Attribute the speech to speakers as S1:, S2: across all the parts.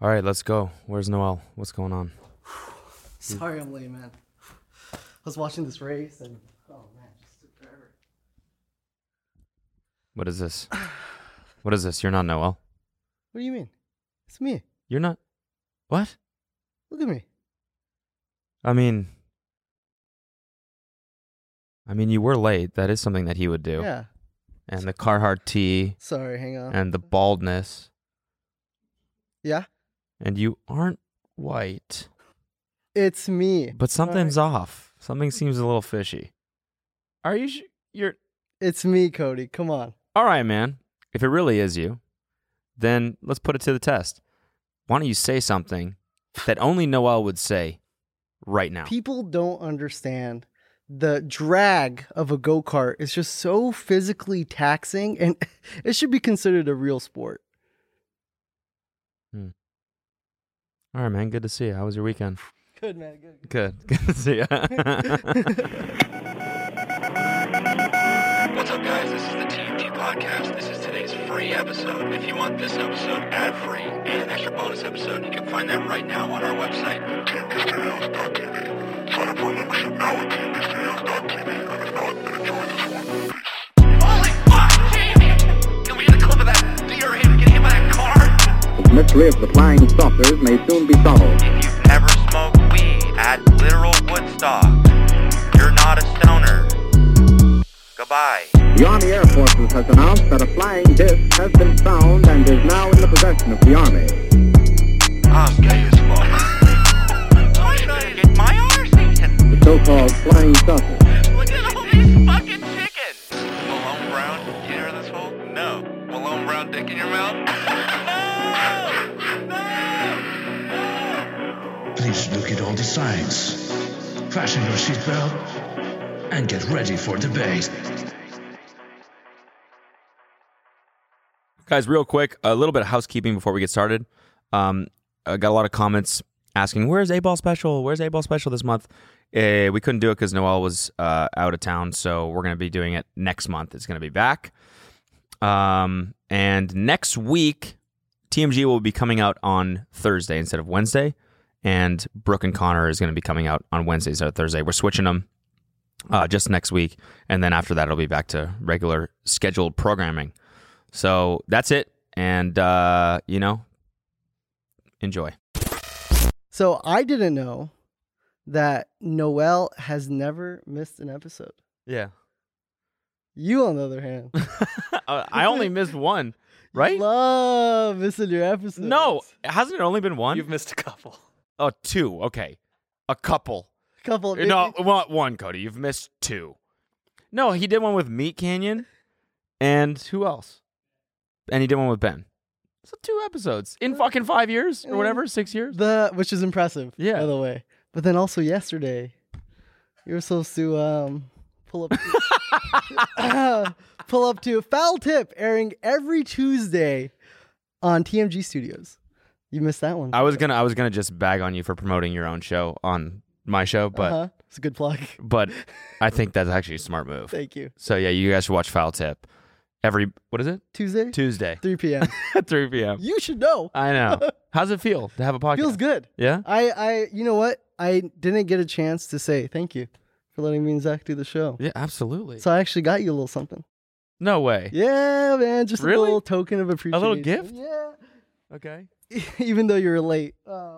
S1: All right, let's go. Where's Noel? What's going on?
S2: Sorry I'm late, man. I was watching this race and oh man, it just took forever.
S1: What is this? What is this? You're not Noel.
S2: What do you mean? It's me.
S1: You're not. What?
S2: Look at me.
S1: I mean, you were late. That is something that he would do.
S2: Yeah.
S1: And the Carhartt tee.
S2: Sorry, hang on.
S1: And the baldness.
S2: Yeah?
S1: And you aren't white.
S2: It's me.
S1: But something's off. Something seems a little fishy. Are you you're...
S2: It's me, Cody. Come on.
S1: All right, man. If it really is you, then let's put it to the test. Why don't you say something that only Noel would say right now?
S2: People don't understand. The drag of a go-kart is just so physically taxing, and it should be considered a real sport.
S1: All right, man. Good to see you. How was your weekend?
S2: Good, man.
S1: Good. Good to see you.
S3: What's up, guys? This is the TMG Podcast. This is today's free episode. If you want this episode ad-free and an extra bonus episode, you can find that right now on our website, tmgstudios.tv. Sign up for a membership now at tmgstudios.tv. And if not, then enjoy this one. Holy fuck, Jamie! Can we get a clip of that deer getting hit by that car?
S4: The mystery of the flying saucers may soon be solved.
S3: If you've never smoked weed at literal Woodstock, you're not a stoner. Goodbye.
S4: The Army Air Forces has announced that a flying disc has been found and is now in the possession of the Army.
S3: I'm gay as fuck. I'm trying to get my arse eaten.
S4: The so-called flying saucer.
S3: Look at all these fucking chickens. Malone Brown, you hear this hole? No. Malone Brown dick in your mouth?
S5: Please look at all the signs. Fasten your seatbelt and get ready for debate.
S1: Guys, real quick, a little bit of housekeeping before we get started. I got a lot of comments asking, where's A-Ball Special? Where's A-Ball Special this month? We couldn't do it because Noel was out of town, so we're going to be doing it next month. It's going to be back. And next week, TMG will be coming out on Thursday instead of Wednesday, and Brooke and Connor is going to be coming out on Wednesday instead of Thursday. We're switching them just next week, and then after that, it'll be back to regular scheduled programming. So that's it, and, enjoy.
S2: So I didn't know that Noel has never missed an episode.
S1: Yeah.
S2: You, on the other hand,
S1: I only missed one, right?
S2: love missing your episodes.
S1: No, hasn't it only been one?
S6: You've missed a couple.
S1: Oh, two. Okay. A couple.
S2: Couple.
S1: No, one, Cody. You've missed two. No, he did one with Meat Canyon, and who else? And he did one with Ben. So 2 episodes in fucking 5 years or whatever, 6 years.
S2: Which is impressive,
S1: Yeah.
S2: by the way. But then also yesterday, you were supposed to pull up to Foul Tip, airing every Tuesday on TMG Studios. You missed that one.
S1: I was gonna just bag on you for promoting your own show on my show, but
S2: It's a good plug.
S1: but I think that's actually a smart move.
S2: Thank you.
S1: So yeah, you guys should watch Foul Tip what is it?
S2: Tuesday, 3 p.m.
S1: at 3 p.m.
S2: You should know.
S1: I know. How's it feel to have a podcast?
S2: Feels good.
S1: Yeah?
S2: I you know what? I didn't get a chance to say thank you for letting me and Zach do the show.
S1: Yeah, absolutely.
S2: So I actually got you a little something.
S1: No way.
S2: Yeah, man. Just
S1: Really?
S2: a little token of appreciation.
S1: little gift?
S2: Yeah.
S1: Okay.
S2: Even though you were late.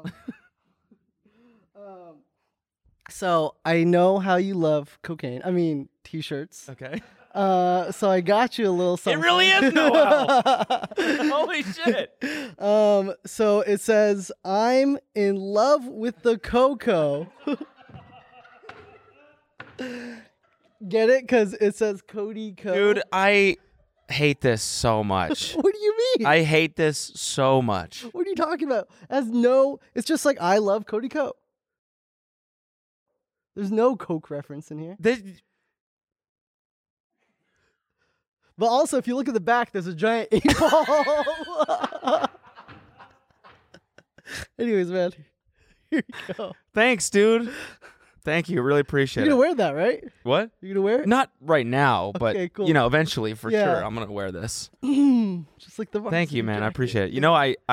S2: So I know how you love cocaine. I mean, t-shirts.
S1: Okay.
S2: So I got you a little something.
S1: It really is Noel. Holy shit.
S2: So it says, I'm in love with the cocoa. Get it? Because it says Cody Co.
S1: Dude, I hate this so much.
S2: What do you mean?
S1: I hate this so much.
S2: What are you talking about? It's just like I love Cody Co. There's no Coke reference in here. But also, if you look at the back, there's a giant 8-ball. Anyways, man, here you go.
S1: Thanks, dude. Thank you. Really appreciate
S2: You're
S1: it.
S2: gonna wear that, right?
S1: What?
S2: You're gonna wear it?
S1: Not right now, but
S2: Okay, cool.
S1: eventually for
S2: Yeah.
S1: sure I'm gonna wear this.
S2: Just like the.
S1: Thank you,
S2: varsity
S1: man. I
S2: jacket.
S1: appreciate it. You know, I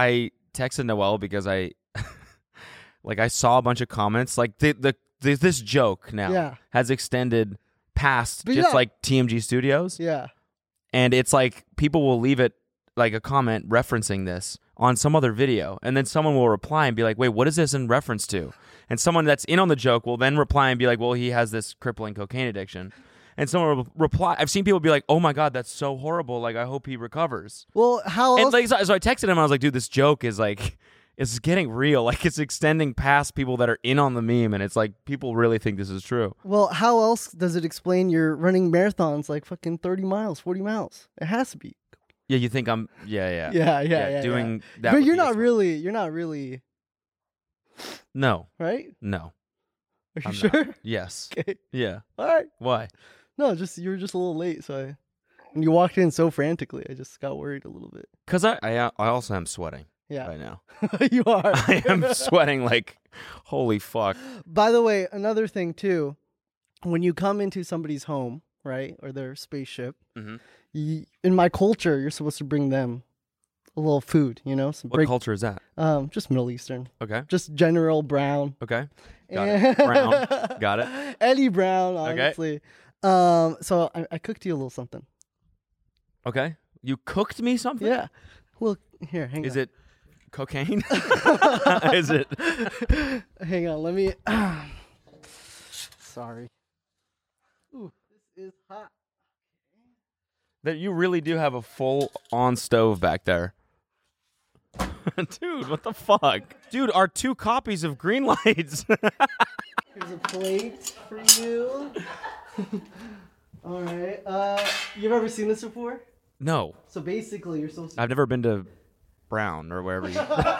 S1: texted Noel because I saw a bunch of comments. Like this joke now has extended past
S2: But
S1: just
S2: yeah.
S1: like TMG Studios.
S2: Yeah.
S1: And it's like people will leave it like a comment referencing this on some other video. And then someone will reply and be like, wait, what is this in reference to? And someone that's in on the joke will then reply and be like, well, he has this crippling cocaine addiction. And someone will reply. I've seen people be like, oh my God, that's so horrible. Like, I hope he recovers.
S2: Well, how
S1: And
S2: else?
S1: like, so I texted him. I was like, dude, this joke is like, it's getting real. Like, it's extending past people that are in on the meme. And it's like, people really think this is true.
S2: Well, how else does it explain you're running marathons like fucking 30 miles, 40 miles? It has to be.
S1: Yeah, you think I'm, yeah.
S2: Yeah.
S1: doing that.
S2: But
S1: would
S2: you're
S1: be
S2: not
S1: explain-
S2: really,
S1: No,
S2: right?
S1: no.
S2: Are you
S1: I'm
S2: sure?
S1: not. Yes.
S2: Okay.
S1: Yeah.
S2: All right.
S1: Why?
S2: No, just you were just a little late, so when you walked in so frantically, I just got worried a little bit.
S1: Because I also am sweating
S2: Yeah.
S1: right now.
S2: You are.
S1: I am sweating like, holy fuck.
S2: By the way, another thing too, when you come into somebody's home, right, or their spaceship,
S1: Mhm.
S2: in my culture, you're supposed to bring them a little food, some
S1: What culture is that?
S2: just Middle Eastern,
S1: Okay.
S2: just General Brown.
S1: Okay. Got it. Brown. Got it.
S2: Eddie Brown,
S1: Okay.
S2: honestly. So I cooked you a little something.
S1: Okay. You cooked me something?
S2: Yeah. Well, here, hang
S1: Is
S2: on.
S1: it cocaine? Is it?
S2: Hang on, let me. Sorry. Ooh, this is hot.
S1: That you really do have a full on stove back there. Dude, what the fuck? Dude, our 2 copies of Green Lights.
S2: Here's a plate for you. All right. You've ever seen this before?
S1: No,
S2: So basically, you're supposed to.
S1: I've never been to Brown or wherever you.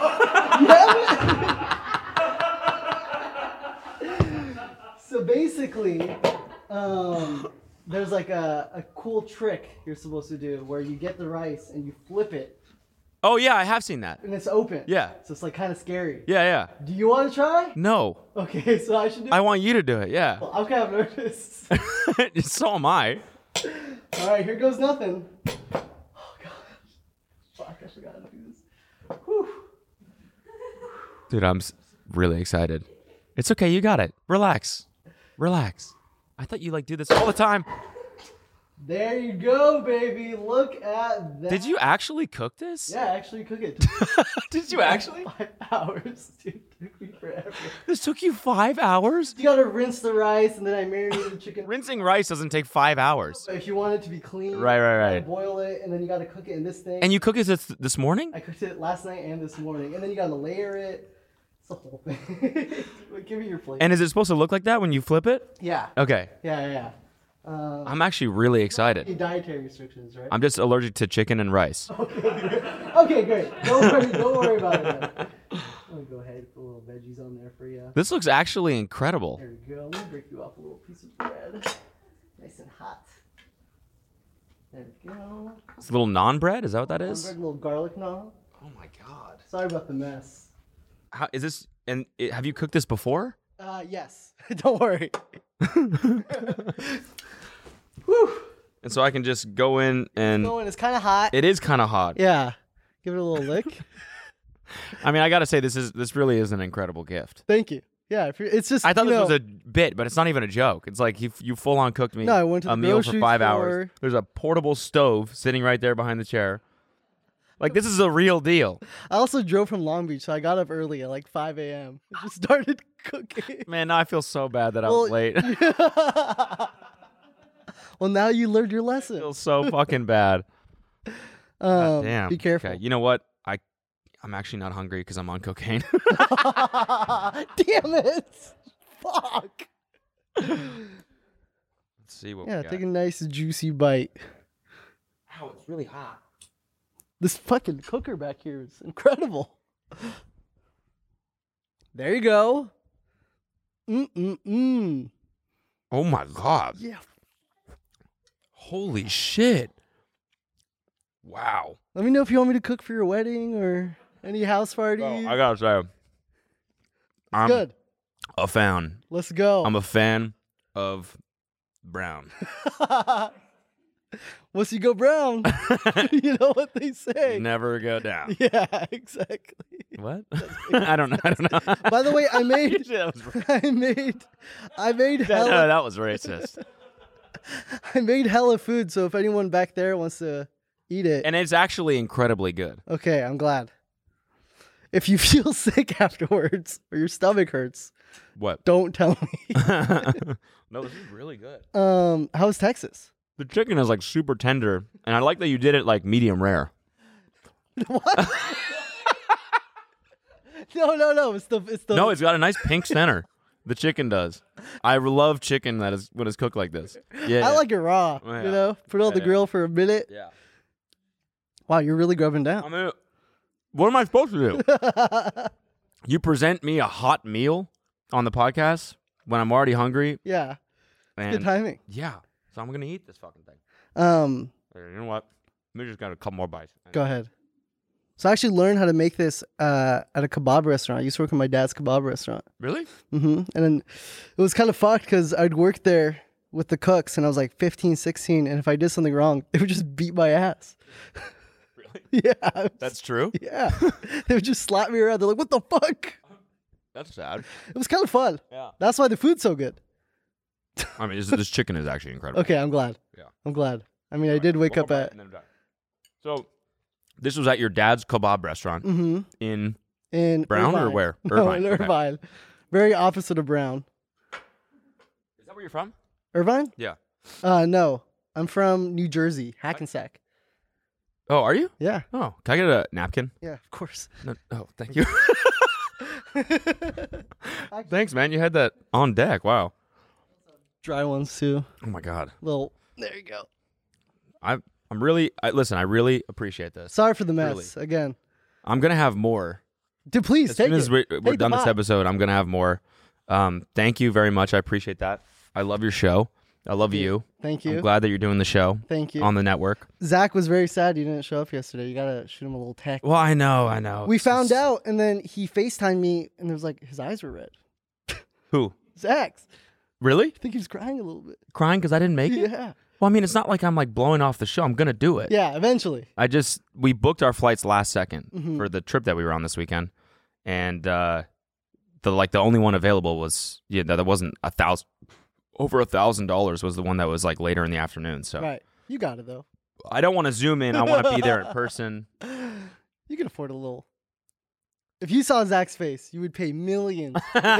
S2: So basically, there's like a cool trick you're supposed to do where you get the rice and you flip it
S1: Oh yeah, I have seen that.
S2: and it's open.
S1: Yeah.
S2: So it's like kind of scary.
S1: Yeah.
S2: Do you want to try?
S1: No,
S2: Okay, so I should do.
S1: I want you to do it. Yeah.
S2: I'm kind of nervous.
S1: So am I.
S2: All right, here goes nothing. Oh god. Fuck, I forgot how to do this. Whew.
S1: Dude, I'm really excited. It's okay, you got it. Relax. I thought you do this all the time.
S2: There you go, baby. Look at that.
S1: Did you actually cook this?
S2: Yeah, actually cook it.
S1: Did you actually?
S2: 5 hours, dude. Took me forever.
S1: This took you 5 hours?
S2: You gotta rinse the rice, and then I marinated the chicken.
S1: Rinsing rice doesn't take 5 hours.
S2: If you want it to be clean,
S1: Right.
S2: you gotta boil it, and then you gotta cook it in this thing.
S1: And you cooked it this morning?
S2: I cooked it last night and this morning, and then you gotta layer it. It's the whole thing. Give me your plate.
S1: And is it supposed to look like that when you flip it?
S2: yeah.
S1: Okay.
S2: Yeah.
S1: I'm actually really excited.
S2: Any dietary restrictions, right?
S1: I'm just allergic to chicken and rice.
S2: Okay, great. Don't worry about it. Then. I'm gonna go ahead and put a little veggies on there for you.
S1: This looks actually incredible.
S2: There we go. Let me break you off a little piece of bread. Nice and hot. There we go.
S1: It's a little naan bread? Is that what that is?
S2: A little garlic naan.
S1: Oh my god.
S2: Sorry about the mess.
S1: How is this? And have you cooked this before?
S2: Yes. Don't worry. Whew.
S1: And so I can just go in and
S2: Going. It's kind of hot.
S1: it is kind of hot.
S2: Yeah. Give it a little lick.
S1: I mean, I gotta say this really is an incredible gift.
S2: Thank you. Yeah. It's just.
S1: I thought
S2: you
S1: this
S2: know,
S1: was a bit, but it's not even a joke. It's like you full on cooked me
S2: No, I went to
S1: a
S2: the
S1: meal for
S2: grocery
S1: 5
S2: store.
S1: hours. There's a portable stove sitting right there behind the chair. Like this is a real deal.
S2: I also drove from Long Beach, so I got up early at like 5 a.m. I just started cooking.
S1: Man, now I feel so bad that I was late.
S2: Well, now you learned your
S1: I
S2: lesson.
S1: feel so fucking bad. Damn.
S2: Be careful.
S1: Okay. You know what? I'm actually not hungry because I'm on cocaine.
S2: Damn it! Fuck.
S1: Let's see what
S2: Yeah,
S1: we got.
S2: take a nice juicy bite.
S1: Ow, it's really hot.
S2: This fucking cooker back here is incredible. There you go. Mm.
S1: Oh my god.
S2: Yeah.
S1: Holy shit. Wow.
S2: Let me know if you want me to cook for your wedding or any house parties.
S1: Oh, I gotta say, I'm
S2: Good.
S1: a fan.
S2: Let's go.
S1: I'm a fan of Brown.
S2: Once you go brown, you know what they say.
S1: Never go down.
S2: Yeah, exactly.
S1: What? I don't know.
S2: By the way, I made
S1: That was ra-
S2: I made
S1: no,
S2: hella
S1: that was racist.
S2: I made hella food. So if anyone back there wants to eat it,
S1: And it's actually incredibly good.
S2: okay, I'm glad. If you feel sick afterwards or your stomach hurts,
S1: What?
S2: don't tell me.
S1: No, this is really good.
S2: How's Texas?
S1: The chicken is like super tender, and I like that you did it like medium rare.
S2: What? No. It's the
S1: No, it's got a nice pink center. The chicken does. I love chicken that is when it's cooked like this. Yeah,
S2: I like it raw.
S1: Yeah.
S2: You know, put it on the
S1: Yeah.
S2: grill for a minute.
S1: Yeah.
S2: Wow, you're really grubbing down.
S1: I mean, what am I supposed to do? You present me a hot meal on the podcast when I'm already hungry,
S2: Yeah,
S1: and
S2: good timing.
S1: yeah, so I'm gonna eat this fucking thing. You know what? We just got a couple more bites.
S2: Go ahead. So I actually learned how to make this at a kebab restaurant. I used to work at my dad's kebab restaurant.
S1: Really?
S2: And then it was kind of fucked because I'd work there with the cooks and I was like 15, 16. And if I did something wrong, they would just beat my ass.
S1: Really?
S2: Yeah.
S1: That's true.
S2: Yeah. They would just slap me around. They're like, what the fuck?
S1: That's sad.
S2: It was kind of fun.
S1: Yeah.
S2: That's why the food's so good.
S1: I mean, this chicken is actually incredible.
S2: Okay, I'm glad.
S1: Yeah.
S2: I'm glad. I mean, I did wake up at
S1: So, this was at your dad's kebab restaurant in Brown or
S2: Irvine.
S1: where?
S2: No,
S1: Irvine,
S2: in
S1: okay.
S2: Irvine. Very opposite of Brown.
S1: Is that where you're from?
S2: Irvine?
S1: Yeah.
S2: No. I'm from New Jersey, Hackensack.
S1: Oh, are you?
S2: Yeah.
S1: Oh, can I get a napkin?
S2: Yeah, of course.
S1: No, oh, thank you. Thanks, man. You had that on deck. Wow.
S2: Dry ones too.
S1: Oh my God.
S2: Little. There you go.
S1: Listen, I really appreciate this.
S2: Sorry for the mess again.
S1: I'm gonna have more.
S2: Dude, please
S1: As
S2: take
S1: soon as
S2: it.
S1: we're
S2: Take
S1: done
S2: the
S1: this
S2: pot.
S1: episode, I'm gonna have more. Thank you very much. I appreciate that. I love your show. I love you.
S2: Thank you.
S1: I'm glad that you're doing the show
S2: Thank you.
S1: on the network.
S2: Zach was very sad you didn't show up yesterday. You gotta shoot him a little text.
S1: Well, I know.
S2: We found out, and then he FaceTimed me, and it was like his eyes were red.
S1: Who?
S2: Zach,
S1: Really?
S2: I think he was crying a little bit.
S1: Crying because I didn't make it?
S2: Yeah.
S1: Well, I mean, it's not like I'm like blowing off the show. I'm gonna do it.
S2: Yeah, eventually.
S1: We booked our flights last second
S2: Mm-hmm.
S1: for the trip that we were on this weekend, and the only one available was that wasn't over $1,000 was the one that was like later in the afternoon. So
S2: Right. You got it, though.
S1: I don't want to zoom in. I want to be there in person.
S2: You can afford a little. If you saw Zach's face, you would pay millions.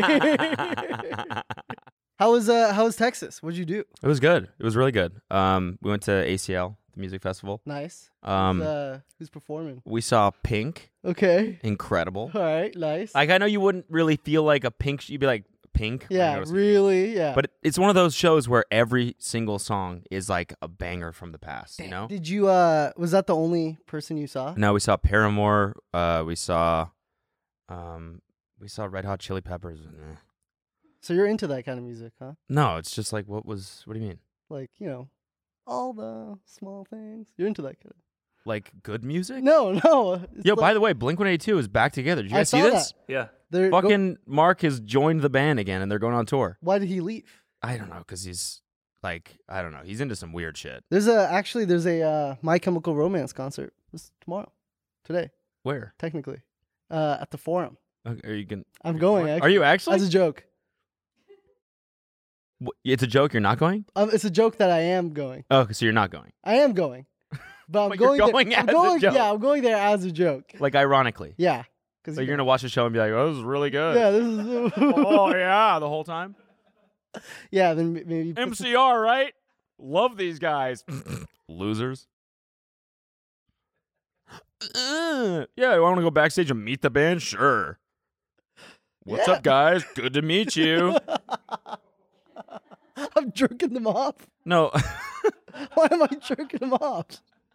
S2: How was Texas? What'd you do?
S1: It was good. It was really good. We went to ACL, the music festival.
S2: Nice. Who's performing?
S1: We saw Pink.
S2: Okay.
S1: Incredible.
S2: All right. Nice.
S1: Like I know you wouldn't really feel like a Pink. You'd be like Pink. when you
S2: yeah.
S1: go to see
S2: Really. Yeah.
S1: But it's one of those shows where every single song is like a banger from the past, you know?
S2: Did you? Was that the only person you saw?
S1: No, we saw Paramore. We saw Red Hot Chili Peppers.
S2: So you're into that kind of music, huh?
S1: No, it's just like, what do you mean?
S2: Like, all the small things. You're into that kind of.
S1: Like good music?
S2: No. It's
S1: Yo,
S2: like-
S1: by the way, Blink-182 is back together. Did you
S2: I
S1: guys see
S2: saw
S1: this?
S2: that.
S1: Yeah.
S2: they're
S1: Fucking Mark has joined the band again, and they're going on tour.
S2: Why did he leave?
S1: I don't know, because he's like, I don't know. He's into some weird shit.
S2: There's a My Chemical Romance concert today,
S1: Where?
S2: technically, at the Forum.
S1: Okay, are you going?
S2: I'm going.
S1: Are you actually?
S2: As a joke.
S1: It's a joke. You're not going?
S2: It's a joke that I am going.
S1: Oh, so you're not going?
S2: I am going, but I'm
S1: But you're
S2: going.
S1: going
S2: there. I'm
S1: as a
S2: going.
S1: joke.
S2: Yeah, I'm going there as a joke.
S1: Like ironically.
S2: Yeah, because
S1: So you're gonna watch the show and be like, "Oh, this is really good."
S2: Yeah, this is.
S1: Oh yeah, the whole time.
S2: Yeah, then maybe.
S1: MCR, right? Love these guys. Losers. Yeah, I want to go backstage and meet the band. Sure. What's
S2: Yeah.
S1: up, guys? Good to meet you.
S2: I'm jerking them off.
S1: No.
S2: Why am I jerking them off?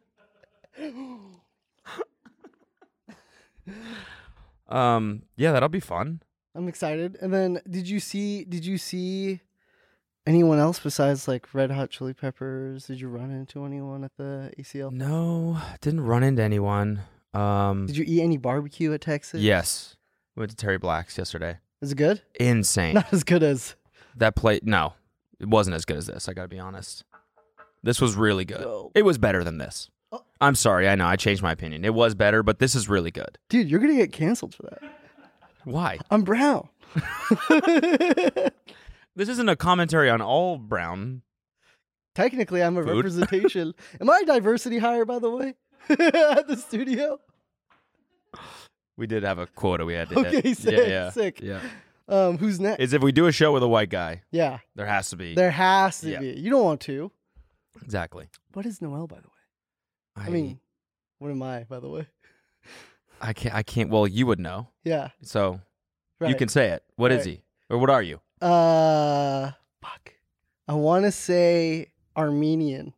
S1: Yeah, that'll be fun.
S2: I'm excited. And then, did you see anyone else besides like Red Hot Chili Peppers? Did you run into anyone at the ACL?
S1: No, didn't run into anyone.
S2: Did you eat any barbecue at Texas?
S1: Yes. We went to Terry Black's yesterday.
S2: Is it good?
S1: Insane.
S2: Not as good as.
S1: That plate, no, it wasn't as good as this. I gotta be honest. This was really good.
S2: No.
S1: It was better than this.
S2: Oh.
S1: I'm sorry. I know. I changed my opinion. It was better, but this is really good.
S2: Dude, you're gonna get canceled for that.
S1: Why?
S2: I'm brown.
S1: This isn't a commentary on all brown.
S2: Technically, I'm a
S1: Food?
S2: representation. Am I a diversity hire, by the way, at the studio?
S1: We did have a quota we had to hit.
S2: Okay, sick,
S1: Yeah.
S2: sick.
S1: Yeah.
S2: Who's next?
S1: Is if we do a show with a white guy,
S2: Yeah,
S1: there has to be.
S2: there has to
S1: Yeah.
S2: be. You don't want to.
S1: Exactly.
S2: What is Noel, by the way? I mean, what am I, by the way?
S1: I can't. Well, you would know.
S2: Yeah,
S1: So
S2: right.
S1: you can say it. What is
S2: Right.
S1: he? Or what are you?
S2: Fuck. I want to say Armenian.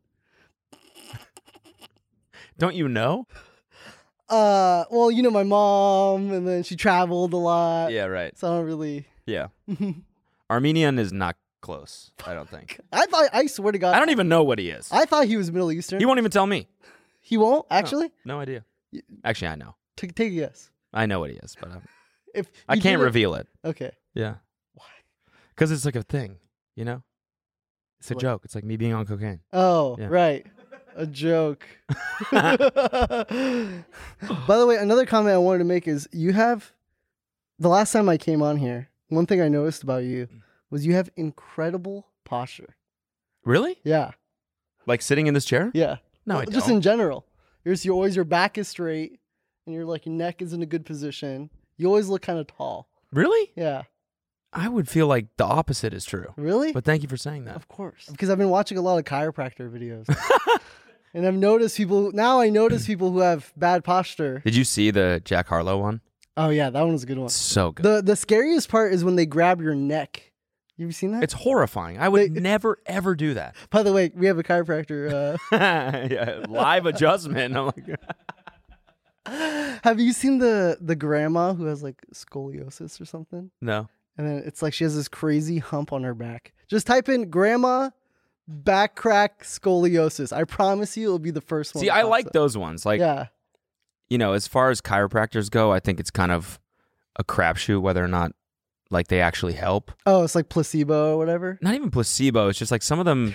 S1: Don't you know?
S2: Well, you know my mom, and then she traveled a lot.
S1: Yeah, right.
S2: So I don't really.
S1: Yeah. Armenian is not close, I don't think.
S2: I swear to God.
S1: I don't even know what he is.
S2: I thought he was Middle Eastern.
S1: He won't even tell me.
S2: He won't actually.
S1: No idea. Actually, I know.
S2: Take a guess.
S1: I know what he is, but
S2: If
S1: I
S2: you
S1: can't
S2: did it-
S1: reveal it.
S2: Okay.
S1: Yeah.
S2: Why?
S1: Because it's like a thing, you know? It's a
S2: What?
S1: joke. It's like me being on cocaine.
S2: Oh,
S1: Yeah.
S2: right. A joke. By the way, another comment I wanted to make is you have, the last time I came on here, one thing I noticed about you was you have incredible posture.
S1: Really?
S2: Yeah.
S1: Like sitting in this chair?
S2: Yeah.
S1: No,
S2: Well,
S1: I
S2: just
S1: don't.
S2: in general. You're always, your back is straight and your neck is in a good position. You always look kind of tall.
S1: Really?
S2: Yeah.
S1: I would feel like the opposite is true.
S2: Really?
S1: But thank you for saying that.
S2: Of course. Because I've been watching a lot of chiropractor videos. And I've noticed people, now I notice people who have bad posture.
S1: Did you see the Jack Harlow one?
S2: Oh yeah, that one was a good one.
S1: So good.
S2: The scariest part is when they grab your neck. You've seen that?
S1: It's horrifying. I would
S2: They-
S1: never, ever do that.
S2: By the way, we have a chiropractor.
S1: Yeah, live adjustment. I'm like,
S2: Have you seen the grandma who has like scoliosis or something?
S1: no.
S2: And then it's like she has this crazy hump on her back. Just type in grandma back crack scoliosis. I promise you it'll be the first one.
S1: See,
S2: that
S1: I
S2: pops
S1: like
S2: up.
S1: those ones. Like,
S2: Yeah.
S1: you know, as far as chiropractors go, I think it's kind of a crapshoot whether or not like they actually help.
S2: Oh, it's like placebo or whatever.
S1: Not even placebo. It's just like some of them.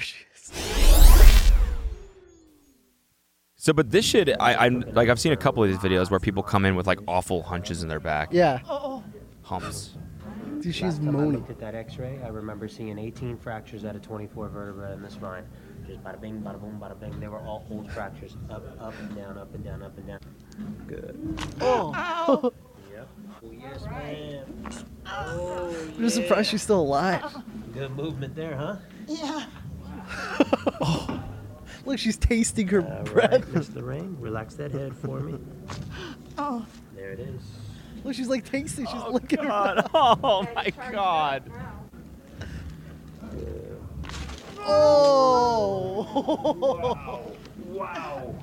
S1: So, but this shit, I'm like, I've seen a couple of these videos where people come in with like awful hunches in their back.
S2: Yeah.
S1: Humps.
S2: Dude, she's
S6: Last time I
S2: moaning.
S6: looked at that X-ray, I remember seeing 18 fractures out of 24 vertebrae in the spine. Just bada bing, bada boom, bada bing. They were all old fractures, up and down, up and down, up and down. Good.
S2: Oh.
S6: Yep. Oh yes, ma'am. Oh,
S2: I'm just surprised she's still alive.
S6: good movement there, huh?
S2: Look, she's tasting her
S6: All
S2: breath.
S6: right, Miss Lorraine, relax that head for me.
S7: Oh,
S6: There it is.
S2: Look, she's like tasting. She's licking her.
S1: God. Oh my God.
S2: Oh.
S6: Wow.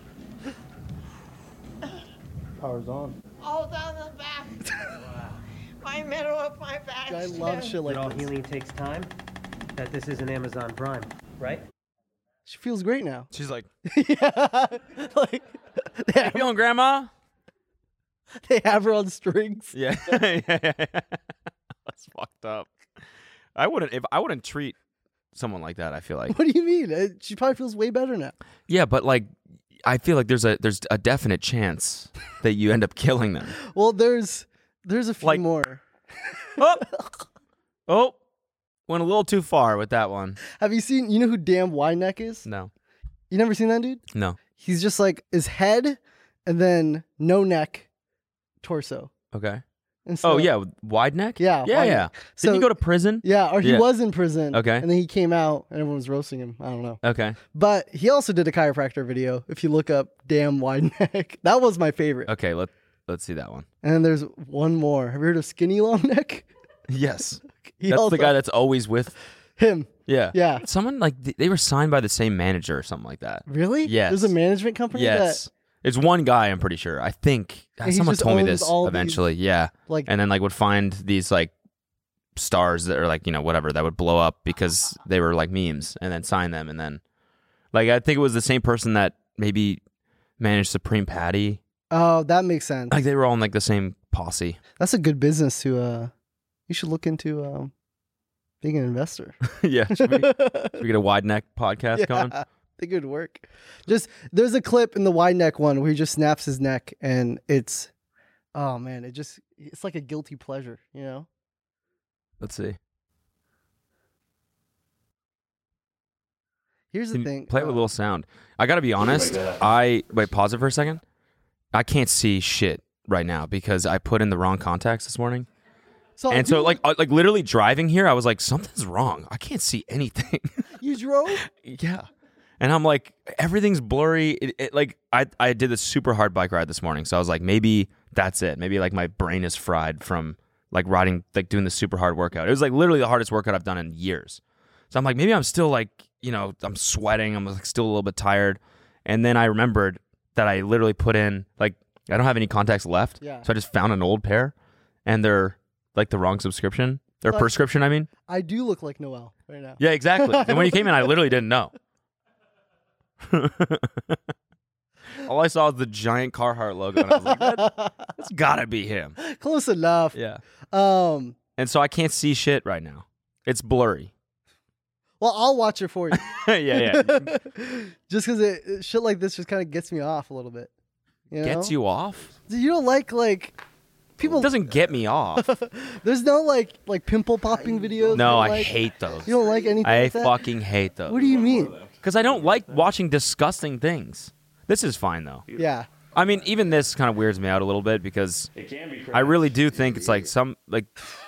S2: Power's on.
S7: all down the back. My middle of my back.
S2: I love shit like
S6: But all
S2: this.
S6: healing takes time. That this isn't Amazon Prime, right?
S2: She feels great now.
S1: She's like,
S2: Yeah. Like
S1: "You feeling, Grandma?"
S2: they have her on strings.
S1: Yeah. That's fucked up. I wouldn't treat someone like that. I feel like.
S2: What do you mean? She probably feels way better now.
S1: Yeah, but like, I feel like there's a definite chance that you end up killing them.
S2: Well, there's a few
S1: Like-
S2: more.
S1: Oh, went a little too far with that one.
S2: Have you seen? You know who Dan Wineneck is?
S1: No,
S2: You never seen that dude?
S1: no.
S2: He's just like his head, and then no neck, torso.
S1: Okay.
S2: And so,
S1: Oh yeah, wide neck.
S2: Yeah,
S1: yeah,
S2: wide
S1: yeah.
S2: neck.
S1: Did
S2: So-
S1: he go to prison?
S2: Yeah, or he
S1: Yeah.
S2: was in prison.
S1: Okay.
S2: And then he came out, and everyone was roasting him. I don't know.
S1: Okay.
S2: But he also did a chiropractor video. If you look up "damn wide neck," that was my favorite.
S1: Okay. Let's see that one.
S2: And then there's one more. Have you heard of Skinny Long Neck?
S1: Yes.
S2: He
S1: That's
S2: also-
S1: the guy that's always with.
S2: him.
S1: Yeah.
S2: Yeah.
S1: Someone like they were signed by the same manager or something like that.
S2: Really?
S1: Yes.
S2: There's a management company
S1: Yes. It's one guy, I'm pretty sure. I think
S2: he
S1: someone
S2: just
S1: told me
S2: owns
S1: this
S2: all
S1: eventually. Yeah.
S2: like
S1: And then like would find these like stars that are like, you know, whatever that would blow up because they were like memes and then sign them. And then like, I think it was the same person that maybe managed Supreme Patty.
S2: oh, that makes sense.
S1: Like they were all in like the same posse.
S2: That's a good business to you should look into being an investor.
S1: Yeah. Should we get a wide neck podcast going?
S2: think it would work. Just there's a clip in the wide neck one where he just snaps his neck, and it's, oh man, it's like a guilty pleasure, you know.
S1: Let's see.
S2: Here's the thing.
S1: Play it with a little sound. I gotta be honest. Wait, pause it for a second. I can't see shit right now because I put in the wrong contacts this morning.
S2: So
S1: And so, like literally driving here, I was like, something's wrong. I can't see anything.
S2: you drove?
S1: Yeah. And I'm like, everything's blurry. Like, I did this super hard bike ride this morning. So I was like, maybe that's it. Maybe like my brain is fried from like riding, like doing the super hard workout. It was like literally the hardest workout I've done in years. So I'm like, maybe I'm still like, you know, I'm sweating. I'm like still a little bit tired. And then I remembered that I literally put in, like, I don't have any contacts left.
S2: Yeah.
S1: So I just found an old pair and they're like the wrong subscription. Or
S2: Like-
S1: prescription, I mean.
S2: I do look like Noel right now.
S1: Yeah, exactly. And when you came in, I literally didn't know. All I saw was the giant Carhartt logo, and I was like, that's gotta be him.
S2: Close enough.
S1: Yeah.
S2: Um.
S1: And so I can't see shit right now. It's blurry.
S2: Well, I'll watch it for you.
S1: yeah.
S2: Just because shit like this just kind of gets me off a little bit. You know?
S1: Gets you off?
S2: You don't like people.
S1: It doesn't get me off.
S2: There's no like pimple popping videos.
S1: No,
S2: you
S1: I
S2: like?
S1: hate those.
S2: You don't like anything
S1: I
S2: like that?
S1: fucking hate those.
S2: What do you mean?
S1: Because I don't like watching disgusting things. This is fine, though.
S2: Yeah.
S1: I mean, even this kind of weirds me out a little bit because I really do think it's like some, like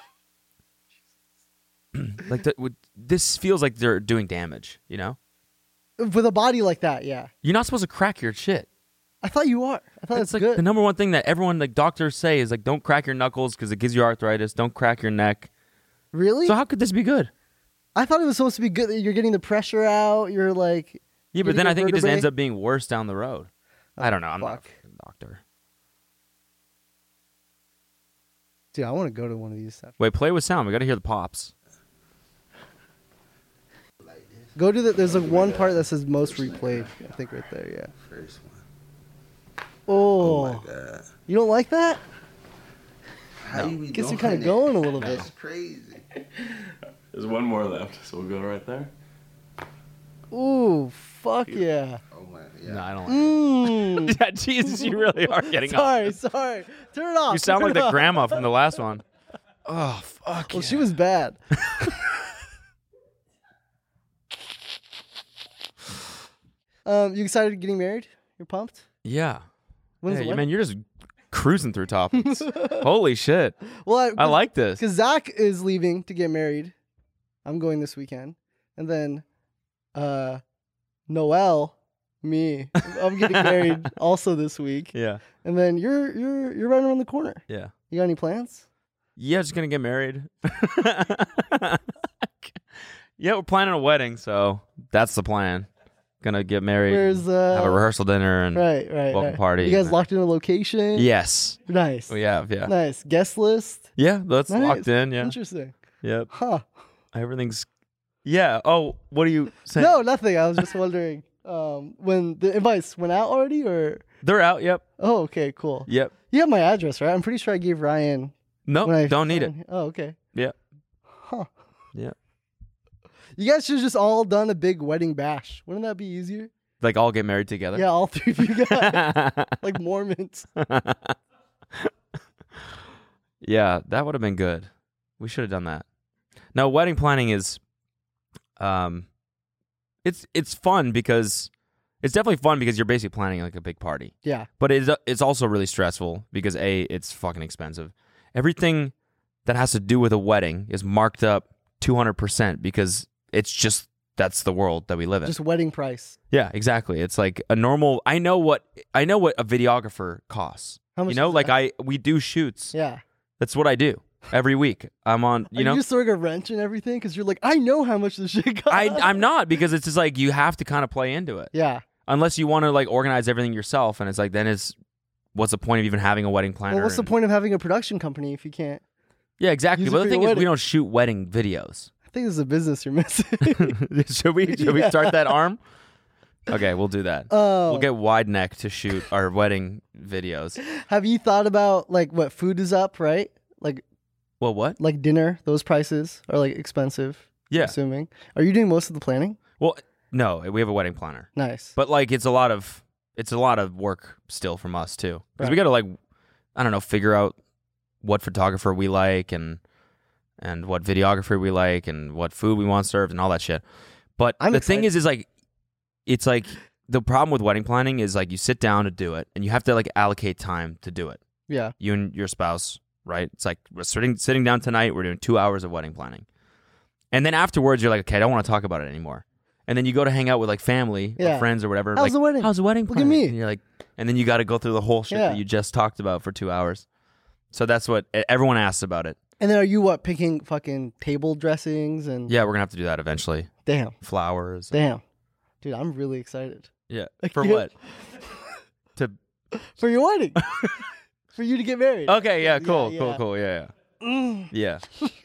S1: this feels like they're doing damage, you know?
S2: With a body like that, yeah.
S1: You're not supposed to crack your shit.
S2: I thought you are. I thought
S1: That's
S2: that's
S1: like
S2: good.
S1: the number one thing that everyone, like doctors say is like, don't crack your knuckles because it gives you arthritis. Don't crack your neck.
S2: Really?
S1: So how could this be good?
S2: I thought it was supposed to be good. That you're getting the pressure out. You're like.
S1: Yeah, but
S2: getting
S1: then
S2: your
S1: I think it just
S2: vertebrae.
S1: ends up being worse down the road. I don't know. I'm not a
S2: fuck.
S1: fucking doctor.
S2: Dude, I want to go to one of these stuff.
S1: Wait, play with sound. We got to hear the pops.
S2: Go to there's like one part that says most replayed. I think right there, yeah.
S8: First one.
S2: Oh,
S8: My God.
S2: you don't like that?
S8: How you be
S2: Gets you
S8: doing
S2: kind of
S8: it?
S2: going a little bit.
S8: That's crazy.
S9: There's one more left, so we'll go right there.
S2: Ooh, fuck yeah.
S8: Oh my, yeah.
S1: No, I don't like
S2: Mmm.
S1: Yeah, Jesus, you really are getting off.
S2: sorry. Turn it off.
S1: You sound
S2: turn
S1: like
S2: it
S1: the
S2: off.
S1: grandma from the last one. Oh, fuck.
S2: Well, she was bad. You excited getting married? You're pumped?
S1: Yeah.
S2: When's the
S1: Yeah,
S2: wedding?
S1: man, you're just cruising through topics. Holy shit.
S2: Well,
S1: I like this.
S2: because Zach is leaving to get married. I'm going this weekend, and then Noel, me, I'm getting married also this week,
S1: Yeah.
S2: and then you're right around the corner.
S1: Yeah.
S2: You got any plans?
S1: Yeah, just going to get married. Yeah, we're planning a wedding, so that's the plan. Gonna get married,
S2: Where's
S1: have a rehearsal dinner, and
S2: right,
S1: welcome party.
S2: You guys locked in a location?
S1: Yes.
S2: Nice.
S1: We have, yeah.
S2: Nice guest list.
S1: Yeah, that's
S2: Nice.
S1: locked in, yeah.
S2: Interesting.
S1: Yep.
S2: Huh.
S1: Everything's... Yeah. Oh, what are you saying?
S2: No, nothing. I was just wondering when the invites went out already, or
S1: They're out, yep.
S2: oh, okay, cool.
S1: Yep.
S2: You have my address, right? I'm pretty sure I gave Ryan.
S1: No,
S2: when I
S1: don't need it.
S2: found- Oh, okay.
S1: Yeah.
S2: Huh.
S1: Yeah.
S2: You guys should have just all done a big wedding bash. Wouldn't that be easier?
S1: Like all get married together?
S2: Yeah, all three of you guys, like Mormons.
S1: Yeah, that would have been good. We should have done that. No, wedding planning is it's fun because it's definitely fun because you're basically planning like a big party.
S2: Yeah.
S1: But it's also really stressful because A, it's fucking expensive. Everything that has to do with a wedding is marked up 200% because it's just that's the world that we live in.
S2: Just wedding price.
S1: Yeah, exactly. It's like a normal. I know what a videographer costs.
S2: How much
S1: You know,
S2: is
S1: like
S2: that?
S1: we do shoots.
S2: Yeah.
S1: That's what I do every week. I'm on. You
S2: Are
S1: know,
S2: you just throwing a wrench and everything? Because you're like, I know how much this shit costs.
S1: I'm not because it's just like you have to kind of play into it.
S2: Yeah.
S1: Unless you want to like organize everything yourself, and it's like then what's the point of even having a wedding planner?
S2: Well, what's the point of having a production company if you can't?
S1: Yeah, exactly.
S2: Use it
S1: But
S2: for
S1: the thing
S2: your
S1: is, we
S2: wedding?
S1: don't shoot wedding videos.
S2: I think this is a business you're missing.
S1: Should we
S2: Yeah.
S1: start that arm? Okay, we'll do that.
S2: Oh.
S1: We'll get Wide Neck to shoot our wedding videos.
S2: Have you thought about like what food is up, right?
S1: Well, what?
S2: Like dinner, those prices are like expensive.
S1: Yeah.
S2: I'm assuming. Are you doing most of the planning?
S1: Well, No, we have a wedding planner.
S2: Nice.
S1: But like it's a lot of work still from us too. Because we
S2: Right.
S1: got to like I don't know, figure out what photographer we like and what videographer we like and what food we want served and all that shit. But
S2: I'm
S1: the thing
S2: excited.
S1: is like it's like the problem with wedding planning is like you sit down to do it and you have to like allocate time to do it.
S2: Yeah.
S1: You and your spouse, right? It's like we're sitting down tonight, we're doing 2 hours of wedding planning. And then afterwards you're like, okay, I don't want to talk about it anymore. And then you go to hang out with like family
S2: Yeah.
S1: or friends or whatever.
S2: How's
S1: like,
S2: the wedding?
S1: How's the wedding
S2: Look at
S1: planning?
S2: me.
S1: And you're like, and then you got to go through the whole shit
S2: Yeah.
S1: that you just talked about for 2 hours. So that's what everyone asks about it.
S2: And then are you picking fucking table dressings and
S1: Yeah, we're gonna have to do that eventually.
S2: Damn.
S1: Flowers.
S2: Damn. Dude, I'm really excited.
S1: Yeah.
S2: Like,
S1: For
S2: yeah.
S1: what?
S2: For your wedding. For you to get married.
S1: Okay. Yeah. Cool.
S2: yeah.
S1: Cool. Cool. Yeah.
S2: Mm.
S1: Yeah.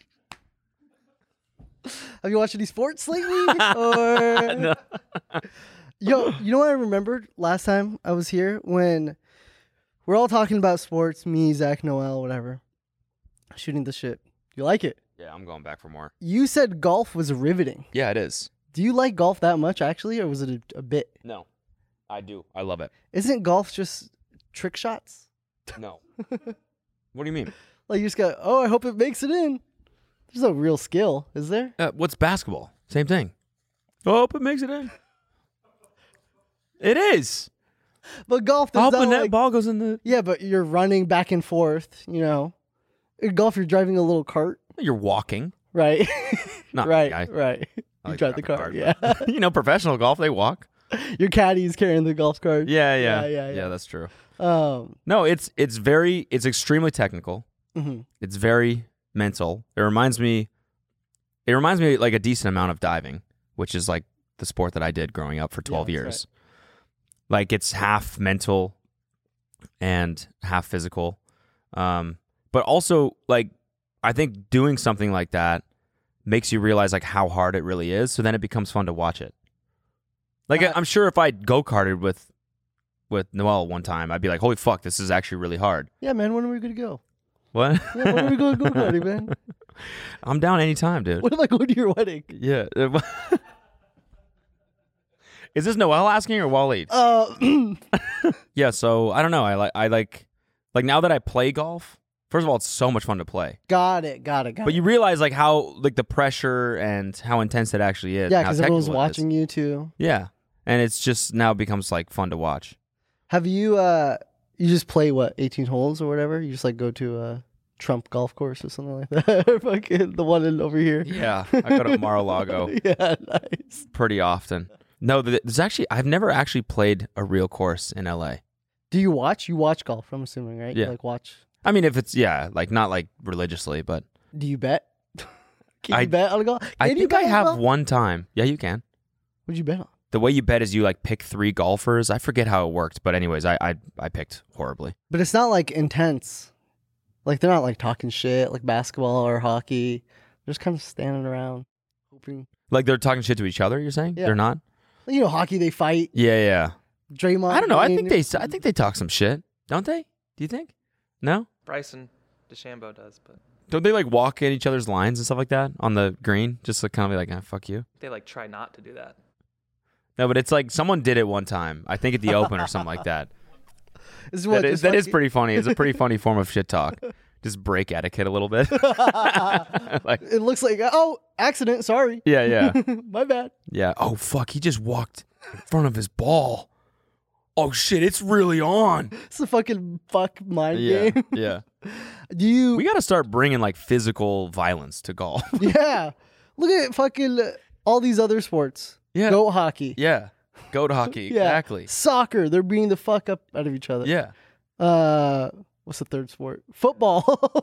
S2: Have you watched any sports lately? Or
S1: No.
S2: Yo, you know what I remembered last time I was here when we're all talking about sports, me, Zach, Noel, whatever. Shooting the shit. You like it?
S1: Yeah. I'm going back for more.
S2: You said golf was riveting.
S1: Yeah, it is.
S2: Do you like golf that much actually, or was it a bit?
S1: No, I do. I love it.
S2: Isn't golf just trick shots?
S1: No. What do you mean?
S2: Like you just go, oh, I hope it makes it in. There's no real skill, is there?
S1: What's basketball? Same thing. I hope it makes it in. It is.
S2: But golf,
S1: I
S2: there's
S1: hope the
S2: not
S1: net
S2: like,
S1: ball goes in the.
S2: yeah, but you're running back and forth. You know, in golf, you're driving a little cart,
S1: You're walking.
S2: right?
S1: Not
S2: right,
S1: me, I
S2: right. You
S1: like
S2: drive the
S1: driving
S2: cart,
S1: cart,
S2: yeah.
S1: You know, professional golf, they walk.
S2: Your caddy is carrying the golf cart.
S1: Yeah.
S2: Yeah.
S1: That's true.
S2: Um,
S1: No, it's extremely technical.
S2: mhm.
S1: It's very mental. It reminds me like a decent amount of diving, which is like the sport that I did growing up for 12
S2: that's
S1: years. Like it's half mental and half physical. But also like I think doing something like that makes you realize like how hard it really is. So then it becomes fun to watch it. Like I'm sure if I go-karted with Noel one time, I'd be like, holy fuck, this is actually really hard.
S2: Yeah, man. When are we gonna go?
S1: What?
S2: Yeah, when are we going to go karting, man?
S1: I'm down anytime, dude.
S2: When am I going to your wedding?
S1: Yeah. Is this Noel asking or Waleed? Yeah, so I don't know. I like now that I play golf, first of all, it's so much fun to play.
S2: Got it.
S1: But you realize like how like the pressure and how intense it actually is.
S2: Yeah,
S1: and how
S2: because everyone's
S1: technical it is.
S2: watching you too.
S1: Yeah. And it's just now becomes like fun to watch.
S2: Have you you just play 18 holes or whatever? You just like go to a Trump golf course or something like that? Or fucking the one over here.
S1: Yeah. I go to Mar-a-Lago
S2: Yeah, nice.
S1: pretty often. No, there's actually I've never actually played a real course in LA.
S2: Do you watch? You watch golf, I'm assuming, right?
S1: Yeah.
S2: You like watch.
S1: I mean, if it's like not like religiously, but
S2: Do you bet? Can
S1: I-
S2: you bet on a golf?
S1: I
S2: Can you
S1: think I
S2: bet on
S1: have
S2: golf?
S1: one time. Yeah, you can.
S2: What'd you bet on?
S1: The way you bet is you like pick 3 golfers. I forget how it worked, but anyways, I picked horribly.
S2: But it's not like intense. Like they're not like talking shit like basketball or hockey. They're just kind of standing around hoping.
S1: Like they're talking shit to each other. You're saying
S2: Yeah.
S1: they're not?
S2: You know, hockey they fight.
S1: Yeah.
S2: Draymond.
S1: I don't know. I
S2: Green.
S1: think they talk some shit, don't they? Do you think? No.
S10: Bryson DeChambeau does, but
S1: Don't they like walk in each other's lines and stuff like that on the green, just to kind of be like, fuck you.
S10: they like try not to do that.
S1: No, but it's like someone did it one time. I think at the Open or something like that.
S2: This is what
S1: That
S2: just
S1: is
S2: fucking-
S1: pretty funny. It's a pretty funny form of shit talk. Just break etiquette a little bit. Like,
S2: It looks like accident. Sorry.
S1: yeah.
S2: My bad.
S1: Yeah. Oh, fuck. He just walked in front of his ball. Oh, shit. It's really on.
S2: It's a fucking mind
S1: Yeah.
S2: game.
S1: Yeah.
S2: Do you?
S1: We got to start bringing like physical violence to golf.
S2: Yeah. Look at fucking all these other sports.
S1: Yeah.
S2: Goat hockey.
S1: Yeah. Goat hockey.
S2: Yeah.
S1: Exactly.
S2: Soccer. They're beating the fuck up out of each other.
S1: Yeah.
S2: What's the third sport? Football.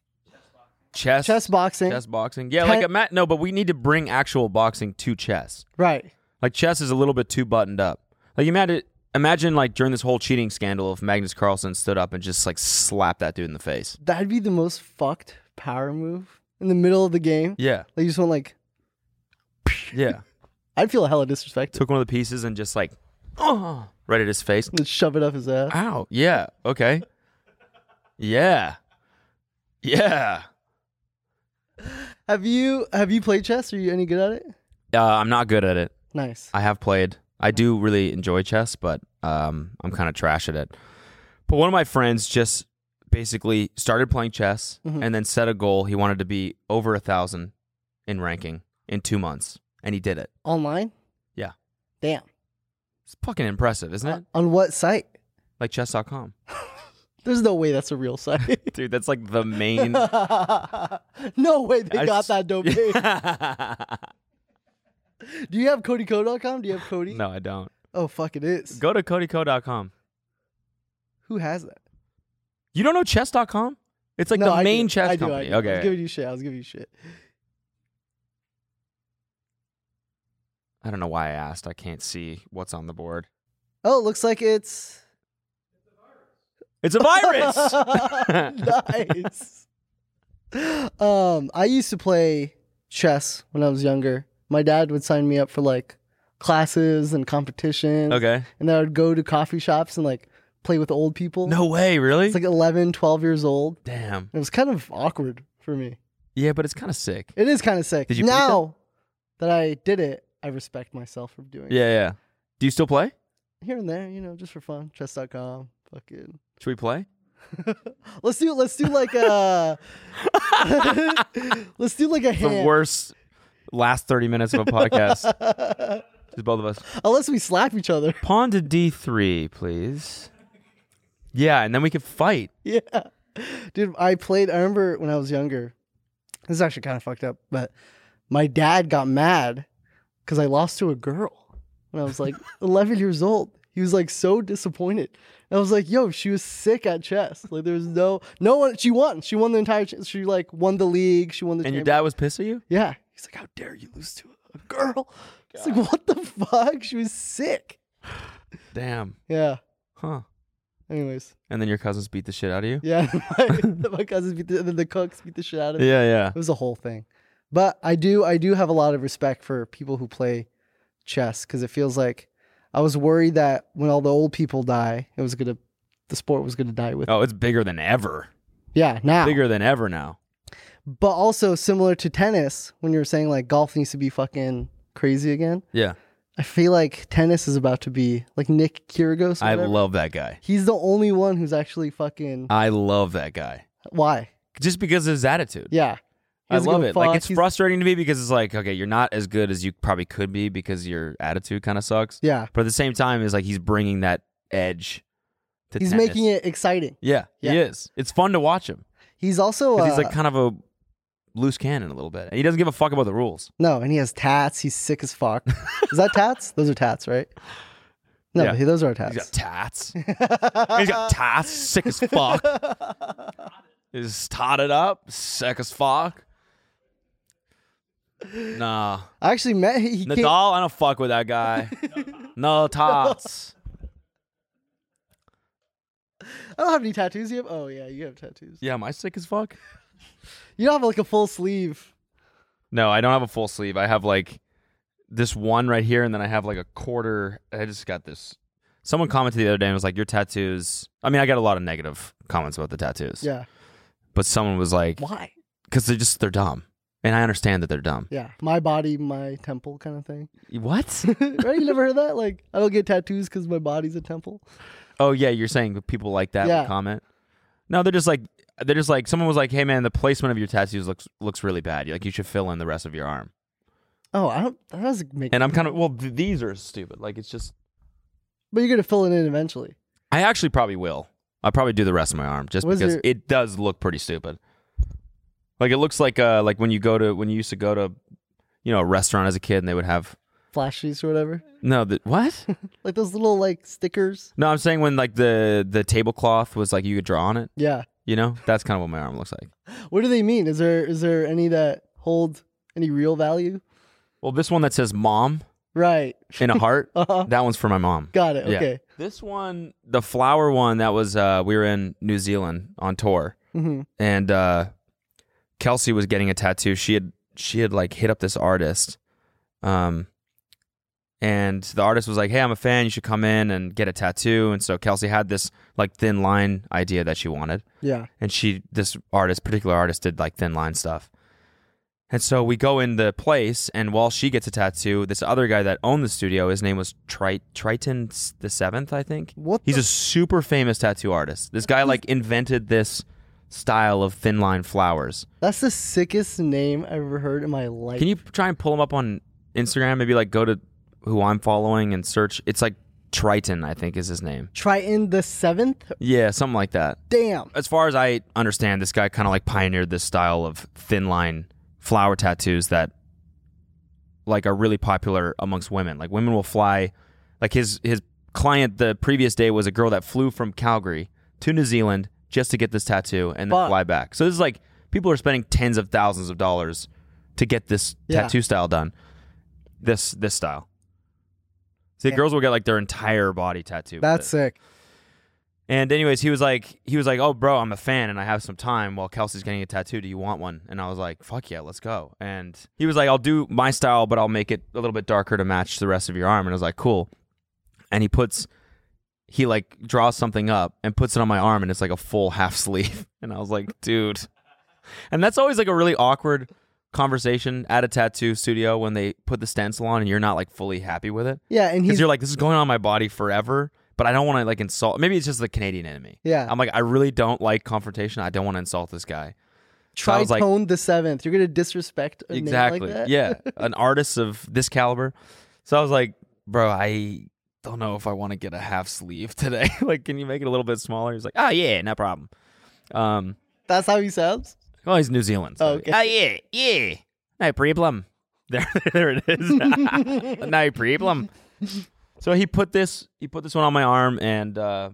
S2: Chess boxing.
S1: Chess boxing. Yeah. Like no, but we need to bring actual boxing to chess.
S2: Right.
S1: Like chess is a little bit too buttoned up. Like imagine like during this whole cheating scandal if Magnus Carlsen stood up and just like slapped that dude in the face.
S2: That'd be the most fucked power move in the middle of the game.
S1: Yeah.
S2: Like you just went like.
S1: Yeah.
S2: I'd feel hella disrespected.
S1: Took one of the pieces and just like, right at his face.
S2: And shove it up his ass.
S1: Ow. Yeah. Okay. Yeah. Yeah.
S2: Have you played chess? Are you any good at it?
S1: I'm not good at it.
S2: Nice.
S1: I have played. I do really enjoy chess, but I'm kind of trash at it. But one of my friends just basically started playing chess and then set a goal. He wanted to be over 1,000 in ranking in 2 months, and he did it.
S2: Online?
S1: Yeah.
S2: Damn.
S1: It's fucking impressive, isn't it?
S2: On what site?
S1: Like chess.com.
S2: There's no way that's a real site.
S1: Dude, that's like the main...
S2: No way they got that domain. Do you have CodyCo.com? Do you have Cody?
S1: No, I don't.
S2: Oh, fuck, it is.
S1: Go to CodyCo.com.
S2: Who has that?
S1: You don't know chess.com? It's like
S2: No,
S1: the
S2: I
S1: main
S2: do.
S1: chess
S2: I do.
S1: company.
S2: I
S1: Okay.
S2: was giving you shit. I was giving you shit.
S1: I don't know why I asked. I can't see what's on the board.
S2: Oh, it looks like it's...
S1: It's a virus!
S2: Nice. I used to play chess when I was younger. My dad would sign me up for like classes and competitions.
S1: Okay.
S2: And then I would go to coffee shops and like play with old people.
S1: No way, really?
S2: It's like 11, 12 years old.
S1: Damn.
S2: It was kind of awkward for me.
S1: Yeah, but it's kind of sick.
S2: It is kind of sick.
S1: Did you beat
S2: now that I did it, I respect myself for doing it.
S1: Yeah. Do you still play?
S2: Here and there, just for fun. Chess.com. Fucking.
S1: Should we play?
S2: Let's do like a let's do like a
S1: The
S2: hand.
S1: worst last 30 minutes of a podcast. Just both of us.
S2: Unless we slap each other.
S1: Pawn to D3, please. Yeah, and then we could fight.
S2: Yeah. Dude, I remember when I was younger. This is actually kind of fucked up, but my dad got mad because I lost to a girl when I was like 11 years old. He was like so disappointed. And I was like, yo, she was sick at chess. Like there's no one. She won. She won the entire. She like won the league. She won the.
S1: And your
S2: champion-
S1: dad was pissed at you?
S2: Yeah. He's like, how dare you lose to a girl? It's like, what the fuck? She was sick.
S1: Damn.
S2: Yeah.
S1: Huh.
S2: Anyways.
S1: And then your cousins beat the shit out of you?
S2: Yeah. My cousins the cooks beat the shit out of me.
S1: Yeah.
S2: It was a whole thing. But I do have a lot of respect for people who play chess because it feels like I was worried that when all the old people die, the sport was gonna die with.
S1: Oh, it's bigger than ever.
S2: Yeah, now.
S1: Bigger than ever now.
S2: But also similar to tennis, when you were saying like golf needs to be fucking crazy again.
S1: Yeah.
S2: I feel like tennis is about to be like Nick Kyrgios.
S1: I love that guy.
S2: He's the only one who's actually fucking.
S1: I love that guy.
S2: Why?
S1: Just because of his attitude.
S2: Yeah. He
S1: I
S2: doesn't
S1: love
S2: give a
S1: it. Like,
S2: fuck.
S1: it's
S2: He's-
S1: frustrating to me because it's like, okay, you're not as good as you probably could be because your attitude kind of sucks.
S2: Yeah.
S1: But at the same time, it's like he's bringing that edge to
S2: He's
S1: tennis.
S2: making it exciting.
S1: Yeah,
S2: Yeah.
S1: he is. It's fun to watch him.
S2: He's also
S1: 'Cause he's like kind of a loose cannon a little bit. He doesn't give a fuck about the rules.
S2: no, and he has tats. He's sick as fuck. Is that tats? Those are tats, right? No,
S1: Yeah.
S2: those are tats.
S1: He's got tats. He's got tats, sick as fuck. He's totted up, sick as fuck. Nah.
S2: I actually met he came-
S1: Nadal, I don't fuck with that guy. No tots.
S2: I don't have any tattoos. You have? Oh yeah, you have tattoos.
S1: Yeah, am I sick as fuck?
S2: You don't have like a full sleeve.
S1: No, I don't have a full sleeve. I have like this one right here, and then I have like a quarter. I just got this. Someone commented the other day and was like, your tattoos. I mean, I got a lot of negative comments about the tattoos.
S2: Yeah.
S1: But someone was like,
S2: Why?
S1: because they're dumb. And I understand that they're dumb.
S2: Yeah, my body, my temple kind of thing.
S1: What?
S2: Right? You never heard that? Like, I don't get tattoos because my body's a temple.
S1: Oh, yeah, you're saying people like that
S2: Yeah.
S1: would comment? No, they're just like, someone was like, hey, man, the placement of your tattoos looks really bad. Like, you should fill in the rest of your arm.
S2: Oh, that doesn't make.
S1: And I'm kind of, well, these are stupid. Like, it's just.
S2: But you're gonna fill it in eventually.
S1: I actually probably will. I'll probably do the rest of my arm just
S2: Was
S1: because
S2: there-
S1: it does look pretty stupid. Like, it looks like when you used to go to, a restaurant as a kid and they would have.
S2: Flashies or whatever.
S1: No, what?
S2: Like those little like stickers.
S1: No, I'm saying when like the tablecloth was like you could draw on it.
S2: Yeah.
S1: That's kind of what my arm looks like.
S2: What do they mean? Is there any that hold any real value?
S1: Well, this one that says mom
S2: Right.
S1: in a heart,
S2: Uh-huh.
S1: that one's for my mom.
S2: Got it.
S1: Yeah.
S2: Okay.
S1: This one, the flower one, that was we were in New Zealand on tour,
S2: Mhm.
S1: and Kelsey was getting a tattoo. She had like hit up this artist, and the artist was like, "Hey, I'm a fan. You should come in and get a tattoo." And so Kelsey had this like thin line idea that she wanted.
S2: Yeah.
S1: And particular artist did like thin line stuff. And so we go in the place, and while she gets a tattoo, this other guy that owned the studio, his name was Triton the Seventh, I think. He's a super famous tattoo artist. This guy like invented this style of thin line flowers.
S2: That's the sickest name I've ever heard in my life.
S1: Can you try and pull him up on Instagram? Maybe like go to who I'm following and search. It's like Triton, I think is his name.
S2: Triton the Seventh?
S1: Yeah, something like that.
S2: Damn.
S1: As far as I understand, this guy kind of like pioneered this style of thin line flower tattoos that like are really popular amongst women. Like women will fly, like his client the previous day was a girl that flew from Calgary to New Zealand just to get this tattoo and then fly back. So this is like people are spending tens of thousands of dollars to get this tattoo style done. This style. See, girls will get like their entire body tattooed.
S2: That's sick.
S1: And anyways, he was like, oh, bro, I'm a fan and I have some time while Kelsey's getting a tattoo. Do you want one? And I was like, fuck yeah, let's go. And he was like, I'll do my style, but I'll make it a little bit darker to match the rest of your arm. And I was like, cool. And he like draws something up and puts it on my arm, and it's like a full half sleeve. And I was like, dude. And that's always like a really awkward conversation at a tattoo studio when they put the stencil on and you're not like fully happy with it.
S2: Yeah, and
S1: you're like, this is going on my body forever. But I don't want to like insult. Maybe it's just the Canadian in me.
S2: Yeah.
S1: I'm like, I really don't like confrontation. I don't want to insult this guy. So I was like,
S2: Tritone the Seventh. You're gonna disrespect a
S1: exactly.
S2: name like that?
S1: Yeah, an artist of this caliber. So I was like, bro, I don't know if I want to get a half sleeve today. Like, can you make it a little bit smaller? He's like, oh yeah, no problem.
S2: That's how he sounds.
S1: Well, he's New Zealand. So
S2: okay.
S1: Oh yeah, no problem. There it is. No problem. So he put this one on my arm, and I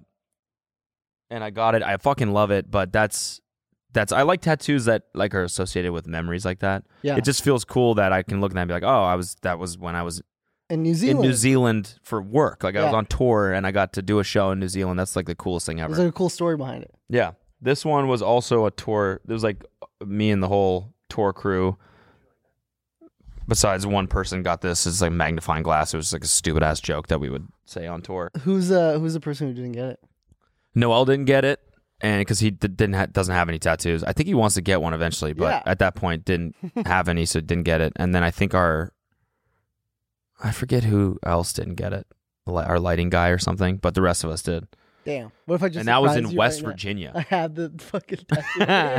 S1: got it. I fucking love it. But that's I like tattoos that like are associated with memories like that.
S2: Yeah.
S1: It just feels cool that I can look at that and be like, oh, that was when I was
S2: in New Zealand
S1: for work. Like I was on tour and I got to do a show in New Zealand. That's like the coolest thing ever.
S2: There's like a cool story behind it.
S1: Yeah. This one was also a tour. There was like me and the whole tour crew. Besides one person got this. It's like magnifying glass. It was like a stupid ass joke that we would say on tour.
S2: Who's the person who didn't get it?
S1: Noel didn't get it, and because he doesn't have any tattoos. I think he wants to get one eventually, but at that point didn't have any, so didn't get it. And then I think I forget who else didn't get it. Our lighting guy or something, but the rest of us did.
S2: Damn. What if I just
S1: and that was in
S2: surprised you
S1: West
S2: right now?
S1: Virginia.
S2: I had the fucking tattoo.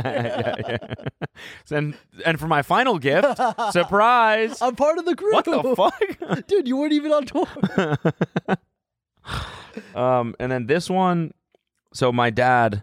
S1: Yeah. And for my final gift, surprise!
S2: I'm part of the crew.
S1: What the fuck,
S2: dude? You weren't even on tour.
S1: And then this one. So my dad,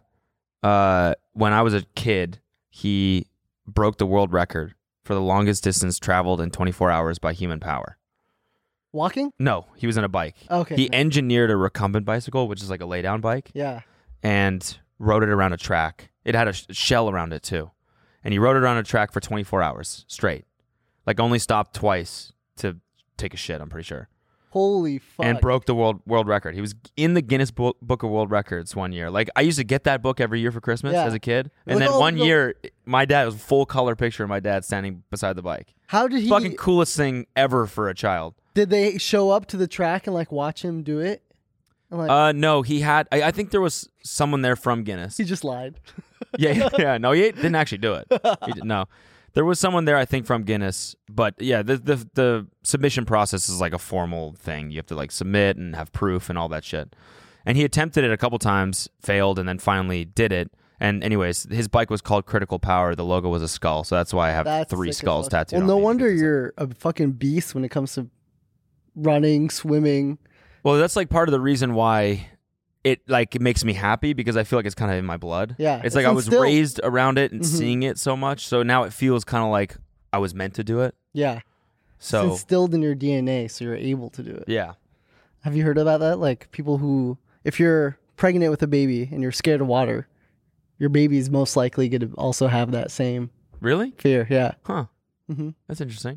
S1: when I was a kid, he broke the world record for the longest distance traveled in 24 hours by human power.
S2: Walking?
S1: No, he was on a bike.
S2: Okay.
S1: He engineered a recumbent bicycle, which is like a lay down bike.
S2: Yeah.
S1: And rode it around a track. It had a shell around it too. And he rode it around a track for 24 hours straight. Like only stopped twice to take a shit, I'm pretty sure.
S2: Holy fuck.
S1: And broke the world record. He was in the Guinness Book of World Records one year. Like I used to get that book every year for Christmas as a kid. And
S2: Like,
S1: then one year, my dad, it was a full color picture of my dad standing beside the bike.
S2: How did he?
S1: Fucking coolest thing ever for a child.
S2: Did they show up to the track and like watch him do it? And, like,
S1: No, he had. I think there was someone there from Guinness.
S2: he just lied.
S1: Yeah. No, he didn't actually do it. No, there was someone there, I think, from Guinness. But yeah, the submission process is like a formal thing. You have to like submit and have proof and all that shit. And he attempted it a couple times, failed, and then finally did it. And anyways, his bike was called Critical Power. The logo was a skull, so that's why I have 3 skulls tattooed.
S2: Well, no
S1: on me.
S2: wonder you're a fucking beast when it comes to running, swimming.
S1: Well, that's like part of the reason why it makes me happy, because I feel like it's kind of in my blood.
S2: Yeah,
S1: it's like I was raised around it and seeing it so much, so now it feels kind of like I was meant to do it.
S2: Yeah.
S1: So
S2: it's instilled in your DNA, so you're able to do it.
S1: Yeah.
S2: Have you heard about that? Like people who, if you're pregnant with a baby and you're scared of water, your baby's most likely going to also have that same
S1: Really?
S2: fear. Yeah.
S1: Huh.
S2: Mm-hmm.
S1: That's interesting.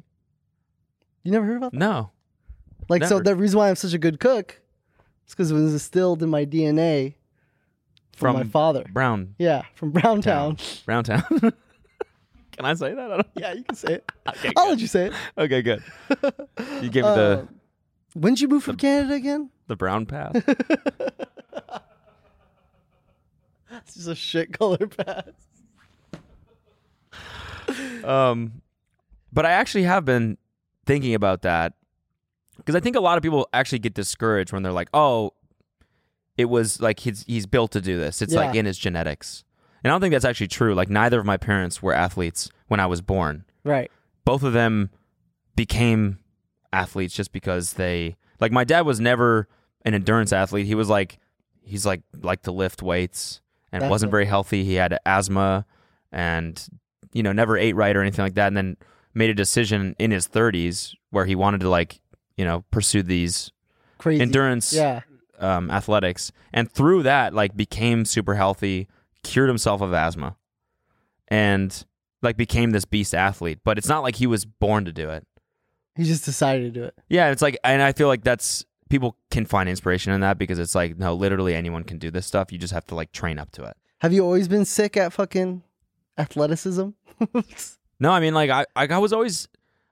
S2: You never heard about that?
S1: No.
S2: Like, so
S1: Never.
S2: the reason why I'm such a good cook is because it was instilled in my DNA from my father.
S1: Brown.
S2: Yeah, from Browntown.
S1: Browntown. Can I say that? I don't...
S2: Yeah, you can say it.
S1: Okay,
S2: I'll
S1: good.
S2: let you say it.
S1: Okay, good. You gave me the
S2: When did you move from Canada again?
S1: the brown path.
S2: It's just a shit color pass.
S1: But I actually have been thinking about that because I think a lot of people actually get discouraged when they're like, oh, it was like he's built to do this. It's like in his genetics. And I don't think that's actually true. Like neither of my parents were athletes when I was born.
S2: Right.
S1: Both of them became athletes just because they like my dad was never an endurance athlete. He's like to lift weights and wasn't very healthy. He had asthma and never ate right or anything like that, and then made a decision in his 30s where he wanted to pursue these
S2: Crazy
S1: endurance athletics, and through that became super healthy, cured himself of asthma, and became this beast athlete. But it's not like he was born to do it.
S2: He just decided to do it.
S1: Yeah, it's and I feel like that's people can find inspiration in that because it's no, literally anyone can do this stuff. You just have to train up to it.
S2: Have you always been sick at fucking athleticism?
S1: No, I mean I was always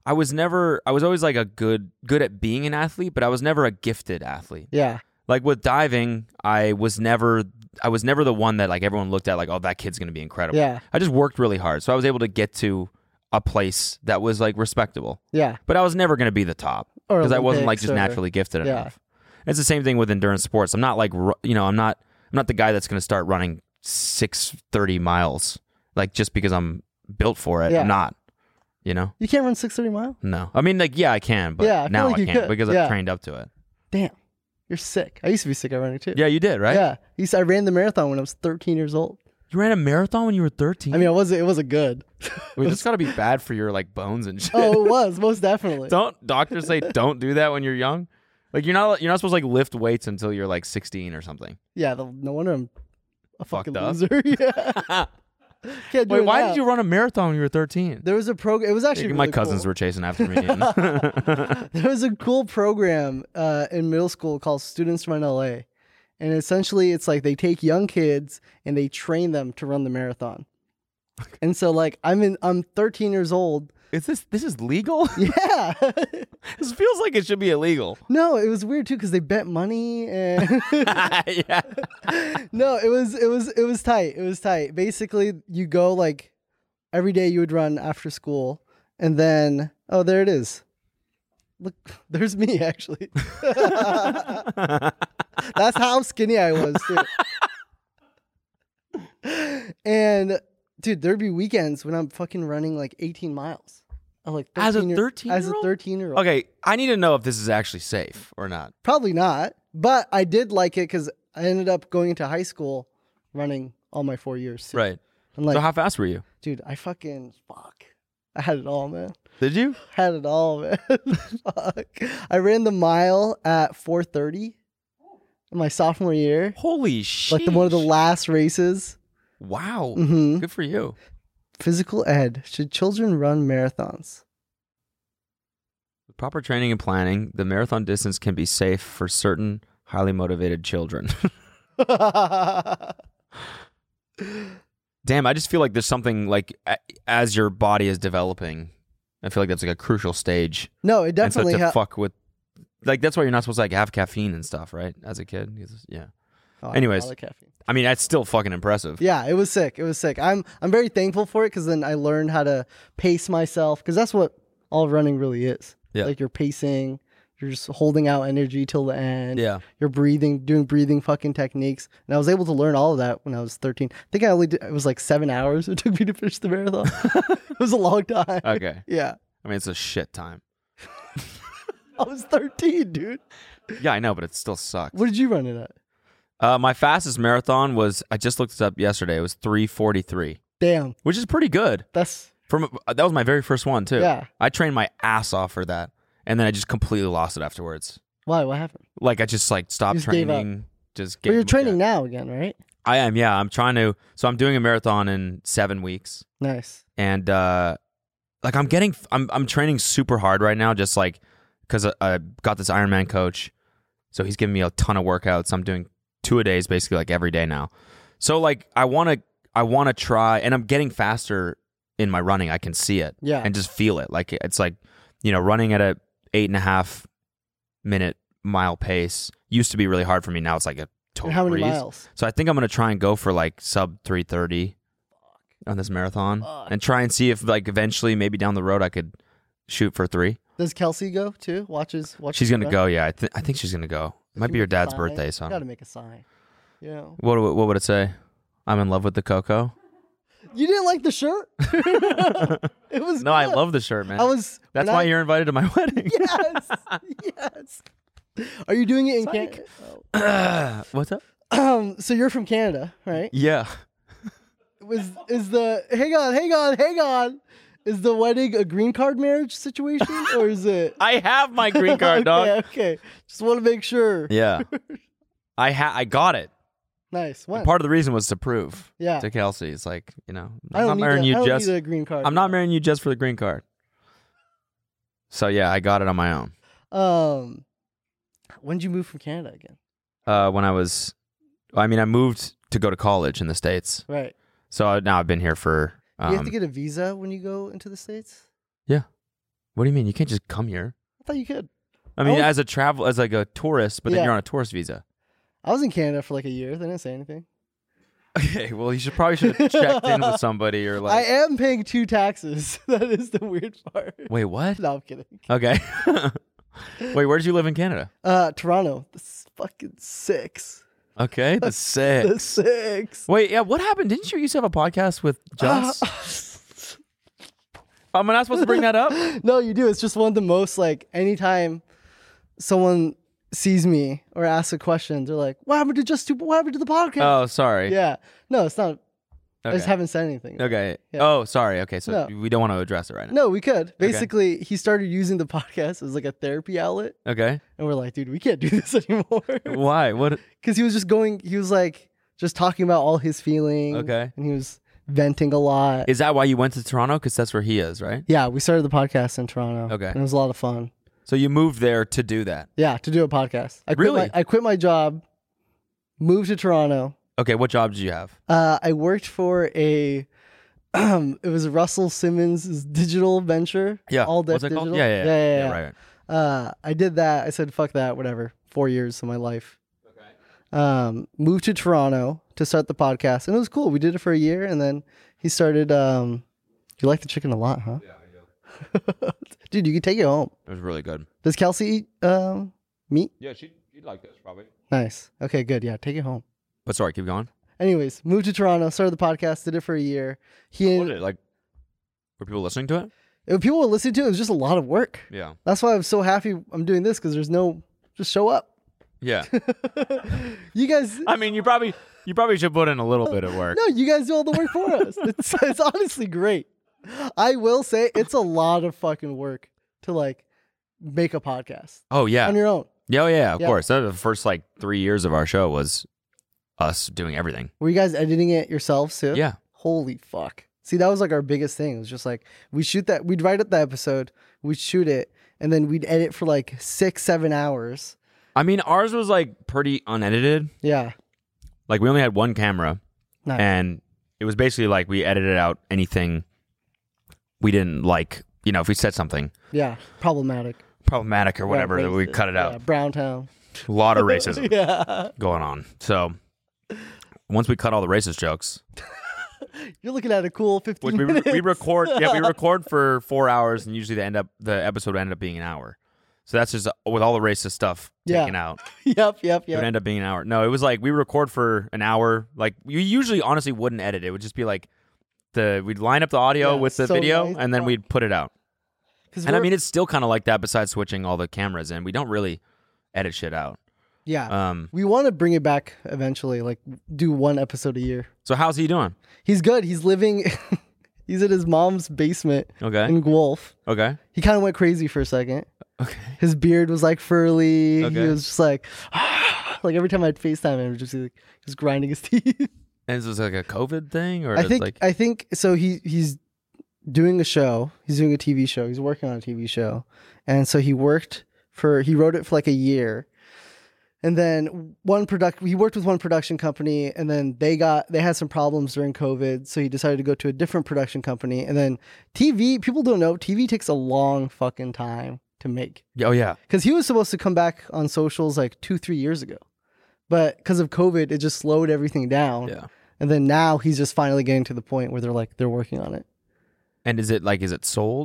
S1: a good at being an athlete, but I was never a gifted athlete.
S2: Yeah.
S1: Like with diving, I was never the one that everyone looked at oh, that kid's going to be incredible.
S2: Yeah.
S1: I just worked really hard. So I was able to get to a place that was respectable.
S2: Yeah.
S1: But I was never going to be the top because I wasn't just naturally gifted enough. It's the same thing with endurance sports. I'm not I'm not the guy that's going to start running 6:30 miles just because I'm built for it.
S2: Yeah.
S1: I'm not. You
S2: can't run 6:30 miles?
S1: No. I mean I can, but
S2: I
S1: now
S2: feel like
S1: I
S2: you
S1: can't
S2: could.
S1: because I've trained up to it.
S2: Damn. You're sick. I used to be sick at running too.
S1: Yeah, you did, right?
S2: Yeah. I ran the marathon when I was 13 years old.
S1: You ran a marathon when you were 13?
S2: I mean, it wasn't good.
S1: Wait, that's got to be bad for your bones and shit.
S2: Oh, it was, most definitely.
S1: Don't doctors say don't do that when you're young? You're not supposed to lift weights until you're 16 or something.
S2: Yeah, no wonder I'm a fucking
S1: Fucked up.
S2: loser. Yeah. Can't do
S1: Wait,
S2: it
S1: why
S2: now.
S1: did you run a marathon when you were 13?
S2: There was a program. It was actually
S1: my
S2: really
S1: cousins
S2: cool.
S1: were chasing after me.
S2: There was a cool program in middle school called Students Run LA. And essentially it's they take young kids and they train them to run the marathon. And so I'm 13 years old.
S1: This is legal?
S2: Yeah.
S1: This feels like it should be illegal.
S2: No, it was weird too because they bet money and
S1: Yeah.
S2: No, it was tight. It was tight. Basically, you go every day you would run after school, and then there it is. Look, there's me actually. That's how skinny I was too. And dude, there'd be weekends when I'm fucking running 18 miles. I'm
S1: As a 13-year-old?
S2: As a 13-year-old.
S1: Okay, I need to know if this is actually safe or not.
S2: Probably not, but I did like it because I ended up going into high school running all my 4 years too.
S1: Right.
S2: And
S1: So how fast were you?
S2: dude, I had it all, man.
S1: Did you?
S2: Had it all, man. Fuck. I ran the mile at 4:30 in my sophomore year.
S1: Holy shit.
S2: One of the last races.
S1: Wow.
S2: Mhm.
S1: Good for you.
S2: Physical ed. Should children run marathons?
S1: With proper training and planning, the marathon distance can be safe for certain highly motivated children. Damn, I just feel like there's something as your body is developing, I feel like that's a crucial stage.
S2: No, it definitely
S1: And so to fuck with, that's why you're not supposed to have caffeine and stuff, right? As a kid, yeah.
S2: Oh,
S1: Anyways,
S2: I like caffeine.
S1: I mean that's still fucking impressive.
S2: Yeah, it was sick. It was sick. I'm very thankful for it because then I learned how to pace myself because that's what all running really is.
S1: Yeah.
S2: You're pacing. You're just holding out energy till the end.
S1: Yeah.
S2: You're doing breathing fucking techniques. And I was able to learn all of that when I was 13. I think it was 7 hours it took me to finish the marathon. It was a long time.
S1: Okay.
S2: Yeah.
S1: I mean, it's a shit time.
S2: I was 13, dude.
S1: Yeah, I know, but it still sucks.
S2: What did you run it at?
S1: My fastest marathon was, I just looked it up yesterday, it was 3:43.
S2: Damn.
S1: Which is pretty good.
S2: That
S1: was my very first one, too.
S2: Yeah.
S1: I trained my ass off for that, and then I just completely lost it afterwards.
S2: Why? What happened?
S1: I just stopped
S2: just gave
S1: training. But
S2: you're training now again, right?
S1: I am, yeah. I'm trying to. So I'm doing a marathon in 7 weeks,
S2: Nice.
S1: and I'm training super hard right now, just because I got this Ironman coach, so he's giving me a ton of workouts. I'm doing 2 a days basically every day now. So I want to try, and I'm getting faster in my running. I can see it,
S2: Yeah.
S1: and just feel it. It's running at a 8.5 minute mile pace used to be really hard for me. Now it's a total
S2: And how many
S1: breeze.
S2: miles?
S1: So I think I'm gonna try and go for sub 3:30 on this marathon, and try and see if eventually maybe down the road I could shoot for 3.
S2: Does Kelsey go too? Watches.
S1: She's gonna go. Yeah, I think she's gonna go. Might be your dad's birthday, so.
S2: Got to make a sign. You know.
S1: What would it say? I'm in love with the cocoa.
S2: You didn't like the shirt? It was.
S1: No,
S2: good.
S1: I love the shirt, man.
S2: That's
S1: why you're invited to my wedding.
S2: Yes. Yes. Are you doing it in Canada?
S1: What's up?
S2: So you're from Canada, right?
S1: Yeah.
S2: Is the hang on? Is the wedding a green card marriage situation, or is it?
S1: I have my green card, dog.
S2: Okay. Just want to make sure.
S1: Yeah. I got it.
S2: Nice. When?
S1: Part of the reason was to prove
S2: Yeah.
S1: to Kelsey. It's like, you know,
S2: I don't need a green card.
S1: I'm not marrying you just for the green card. So yeah, I got it on my own.
S2: When did you move from Canada again?
S1: When I moved to go to college in the States.
S2: Right.
S1: So now I've been here for.
S2: You have to get a visa when you go into the States?
S1: Yeah. What do you mean? You can't just come here.
S2: I thought you could.
S1: I mean, as like a tourist, but then you're on a tourist visa.
S2: I was in Canada for like a year. They didn't say anything.
S1: Okay, well, you probably should have checked in with somebody or like.
S2: I am paying 2 taxes. That is the weird part.
S1: Wait, what?
S2: No, I'm kidding.
S1: Okay. Wait, where did you live in Canada?
S2: Toronto. This fucking 6.
S1: Okay, the 6.
S2: The 6.
S1: Wait, yeah, what happened? Didn't you used to have a podcast with Joss? Am I not supposed to bring that up?
S2: No, you do. It's just one of the most, like, anytime someone sees me or asks a question, they're like, what happened to the podcast?
S1: Oh, sorry.
S2: Yeah. No, it's not. I just
S1: Okay.
S2: haven't said anything.
S1: Okay.
S2: Yeah.
S1: Oh, sorry. Okay, so
S2: No.
S1: we don't want to address it right now.
S2: No, we could. Basically, he started using the podcast as like a therapy outlet.
S1: Okay.
S2: And we're like, dude, we can't do this anymore.
S1: Why? What?
S2: Because he was like just talking about all his feelings.
S1: Okay.
S2: And he was venting a lot.
S1: Is that why you went to Toronto? Because that's where he is, right?
S2: Yeah, we started the podcast in Toronto.
S1: Okay.
S2: And it was a lot of fun.
S1: So you moved there to do that.
S2: Yeah, to do a podcast.
S1: Really?
S2: I quit my job, moved to Toronto.
S1: Okay, what job did you have?
S2: I worked for it was Russell Simmons' digital venture.
S1: Yeah.
S2: All Deck
S1: What's it
S2: Digital.
S1: called? Yeah, right.
S2: I did that. I said, fuck that, whatever. 4 years of my life. Okay. Moved to Toronto to start the podcast. And it was cool. We did it for a year. And then he started, you like the chicken a lot, huh? Yeah, I do. Dude, you can take it home.
S1: It was really good.
S2: Does Kelsey eat meat?
S1: Yeah, she'd like this probably.
S2: Nice. Okay, good. Yeah, take it home.
S1: But sorry, keep going.
S2: Anyways, moved to Toronto, started the podcast, did it for a year.
S1: What did it, like, were people listening to it?
S2: People were listening to it. It was just a lot of work.
S1: Yeah.
S2: That's why I'm so happy I'm doing this, because there's just show up.
S1: Yeah.
S2: You guys.
S1: I mean, you probably should put in a little bit of work.
S2: No, you guys do all the work for us. It's honestly great. I will say it's a lot of fucking work to like make a podcast.
S1: Oh yeah.
S2: On your own.
S1: Yeah, of
S2: Yeah.
S1: course. That was the first like 3 years of our show was us doing everything.
S2: Were you guys editing it yourselves too?
S1: Yeah.
S2: Holy fuck. See, that was like our biggest thing. It was just like we'd write up the episode, we'd shoot it, and then we'd edit for like 6-7 hours.
S1: I mean, ours was like pretty unedited.
S2: Yeah.
S1: Like we only had one camera.
S2: Nice.
S1: And it was basically like we edited out anything we didn't like, if we said something
S2: Yeah. Problematic.
S1: or whatever,
S2: Yeah,
S1: that we
S2: racist.
S1: cut it out.
S2: Yeah, Browntown.
S1: A lot of racism
S2: Yeah.
S1: going on. So once we cut all the racist jokes,
S2: You're looking at a cool 15
S1: which
S2: minutes.
S1: we record for 4 hours, and usually the episode would end up being an hour. So that's just with all the racist stuff taken out.
S2: Yep.
S1: It would end up being an hour. No, it was like we record for an hour. Like you usually honestly wouldn't edit. It would just be like we'd line up the audio with the
S2: so
S1: video
S2: nice.
S1: and then we'd put it out.
S2: 'Cause
S1: And I
S2: we're-
S1: mean, it's still kind of like that besides switching all the cameras in. We don't really edit shit out.
S2: Yeah. We want to bring it back eventually, like do one episode a year.
S1: So how's he doing?
S2: He's good. He's living, he's in his mom's basement
S1: Okay.
S2: in Guelph.
S1: Okay.
S2: He kind of went crazy for a second.
S1: Okay.
S2: His beard was like furry.
S1: Okay.
S2: He was just like, like every time I'd FaceTime him, it would just be like, he was grinding his teeth.
S1: And is this like a COVID thing? Or
S2: I
S1: it's like,
S2: think so. He's doing a show. He's doing a TV show. He's working on a TV show. And so he wrote it for like a year. And then he worked with one production company, and then they had some problems during COVID. So he decided to go to a different production company. And then TV, people don't know, TV takes a long fucking time to make.
S1: oh yeah.
S2: Because he was supposed to come back on socials like 2-3 years ago. But because of COVID, it just slowed everything down.
S1: Yeah.
S2: And then now he's just finally getting to the point where they're working on it.
S1: And is it sold?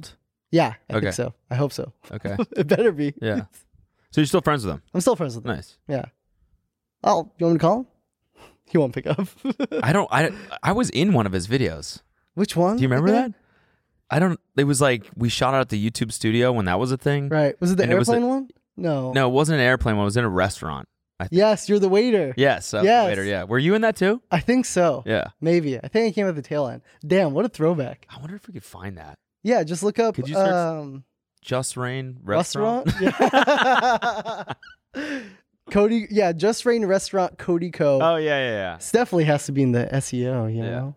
S2: Yeah, I
S1: Okay.
S2: think so. I hope so.
S1: Okay.
S2: It better be.
S1: Yeah. So you're still friends with him?
S2: I'm still friends with him.
S1: Nice.
S2: Yeah. Oh, you want me to call him? He won't pick up.
S1: I was in one of his videos.
S2: Which one?
S1: Do you remember
S2: again?
S1: that? It was like we shot out at the YouTube studio when that was a thing.
S2: Right. Was it the
S1: And it was
S2: airplane one? No.
S1: No, it wasn't an airplane one. It was in a restaurant.
S2: Yes, you're the waiter.
S1: Yes.
S2: Yes.
S1: Later, yeah. Were you in that too?
S2: I think so.
S1: Yeah.
S2: Maybe. I think I came at the tail end. Damn, what a throwback.
S1: I wonder if we could find that.
S2: Yeah, just look up
S1: Could you search Just Rain Restaurant?
S2: Yeah. Cody, yeah, Just Rain Restaurant, Cody Co.
S1: Oh yeah.
S2: This definitely has to be in the SEO, you know?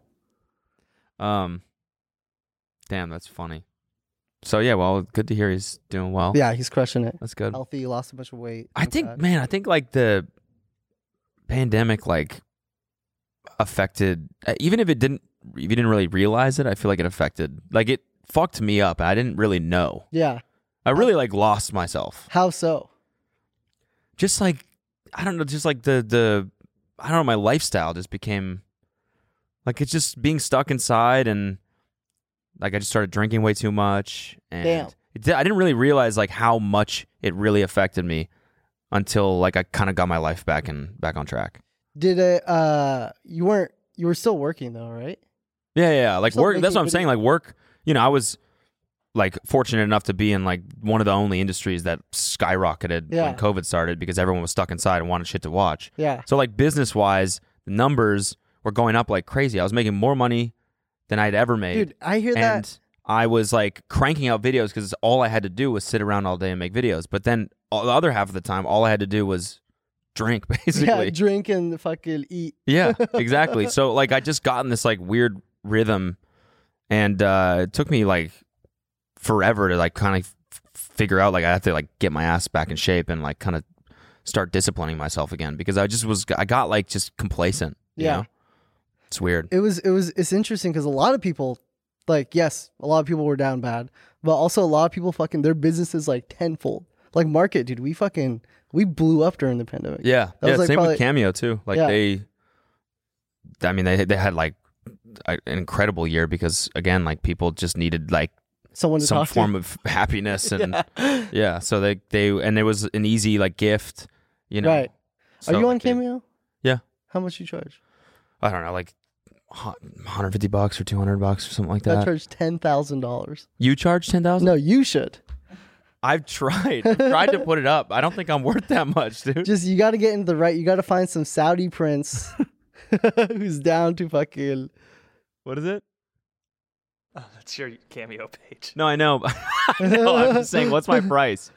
S1: Damn, that's funny. So yeah, well, good to hear he's doing well.
S2: Yeah, he's crushing it.
S1: That's good.
S2: Healthy, lost a bunch of weight.
S1: I think like the pandemic like affected, even if you didn't really realize it, I feel like it affected, like it fucked me up. I didn't really know.
S2: Yeah.
S1: I really like lost myself.
S2: How so?
S1: Just like, I don't know, just like the I don't know, my lifestyle just became like, it's just being stuck inside, and like I just started drinking way too much, and I didn't really realize like how much it really affected me until like I kind of got my life back on track.
S2: Did it you were still working though, right?
S1: Yeah. Like
S2: Still
S1: work, that's
S2: making
S1: what I'm saying. Like work, you know, I was like fortunate enough to be in like one of the only industries that skyrocketed when COVID started, because everyone was stuck inside and wanted shit to watch.
S2: Yeah.
S1: So like business wise, the numbers were going up like crazy. I was making more money than I'd ever made.
S2: Dude, I hear
S1: and
S2: that.
S1: I was like cranking out videos because all I had to do was sit around all day and make videos. But then the other half of the time, all I had to do was drink, basically.
S2: Yeah, drink and fucking eat.
S1: Yeah, exactly. So like I just got in this like weird rhythm, and it took me like forever to like kind of figure out, like I have to like get my ass back in shape and like kind of start disciplining myself again, because I got like just complacent. You know? It's weird.
S2: It's interesting because a lot of people, like, yes, a lot of people were down bad, but also a lot of people fucking, their businesses like tenfold. Like Market, dude, we blew up during the pandemic.
S1: Yeah.
S2: That was, like,
S1: same
S2: probably,
S1: with Cameo too. Like they had like an incredible year, because again, like people just needed like
S2: someone to
S1: some
S2: talk
S1: form
S2: to.
S1: of happiness, and so they and it was an easy like gift, you know.
S2: Right.
S1: So,
S2: are you on
S1: like,
S2: Cameo?
S1: Yeah.
S2: How much you charge?
S1: I don't know, like $150 or $200 or something like that.
S2: I charge $10,000.
S1: You charge $10,000?
S2: No, you should.
S1: I've tried to put it up. I don't think I'm worth that much, dude.
S2: Just, you got to get into the right. You got to find some Saudi prince who's down to fucking.
S1: What is it?
S10: Oh, that's your Cameo page.
S1: No, I know. I know. I'm just saying, what's my price?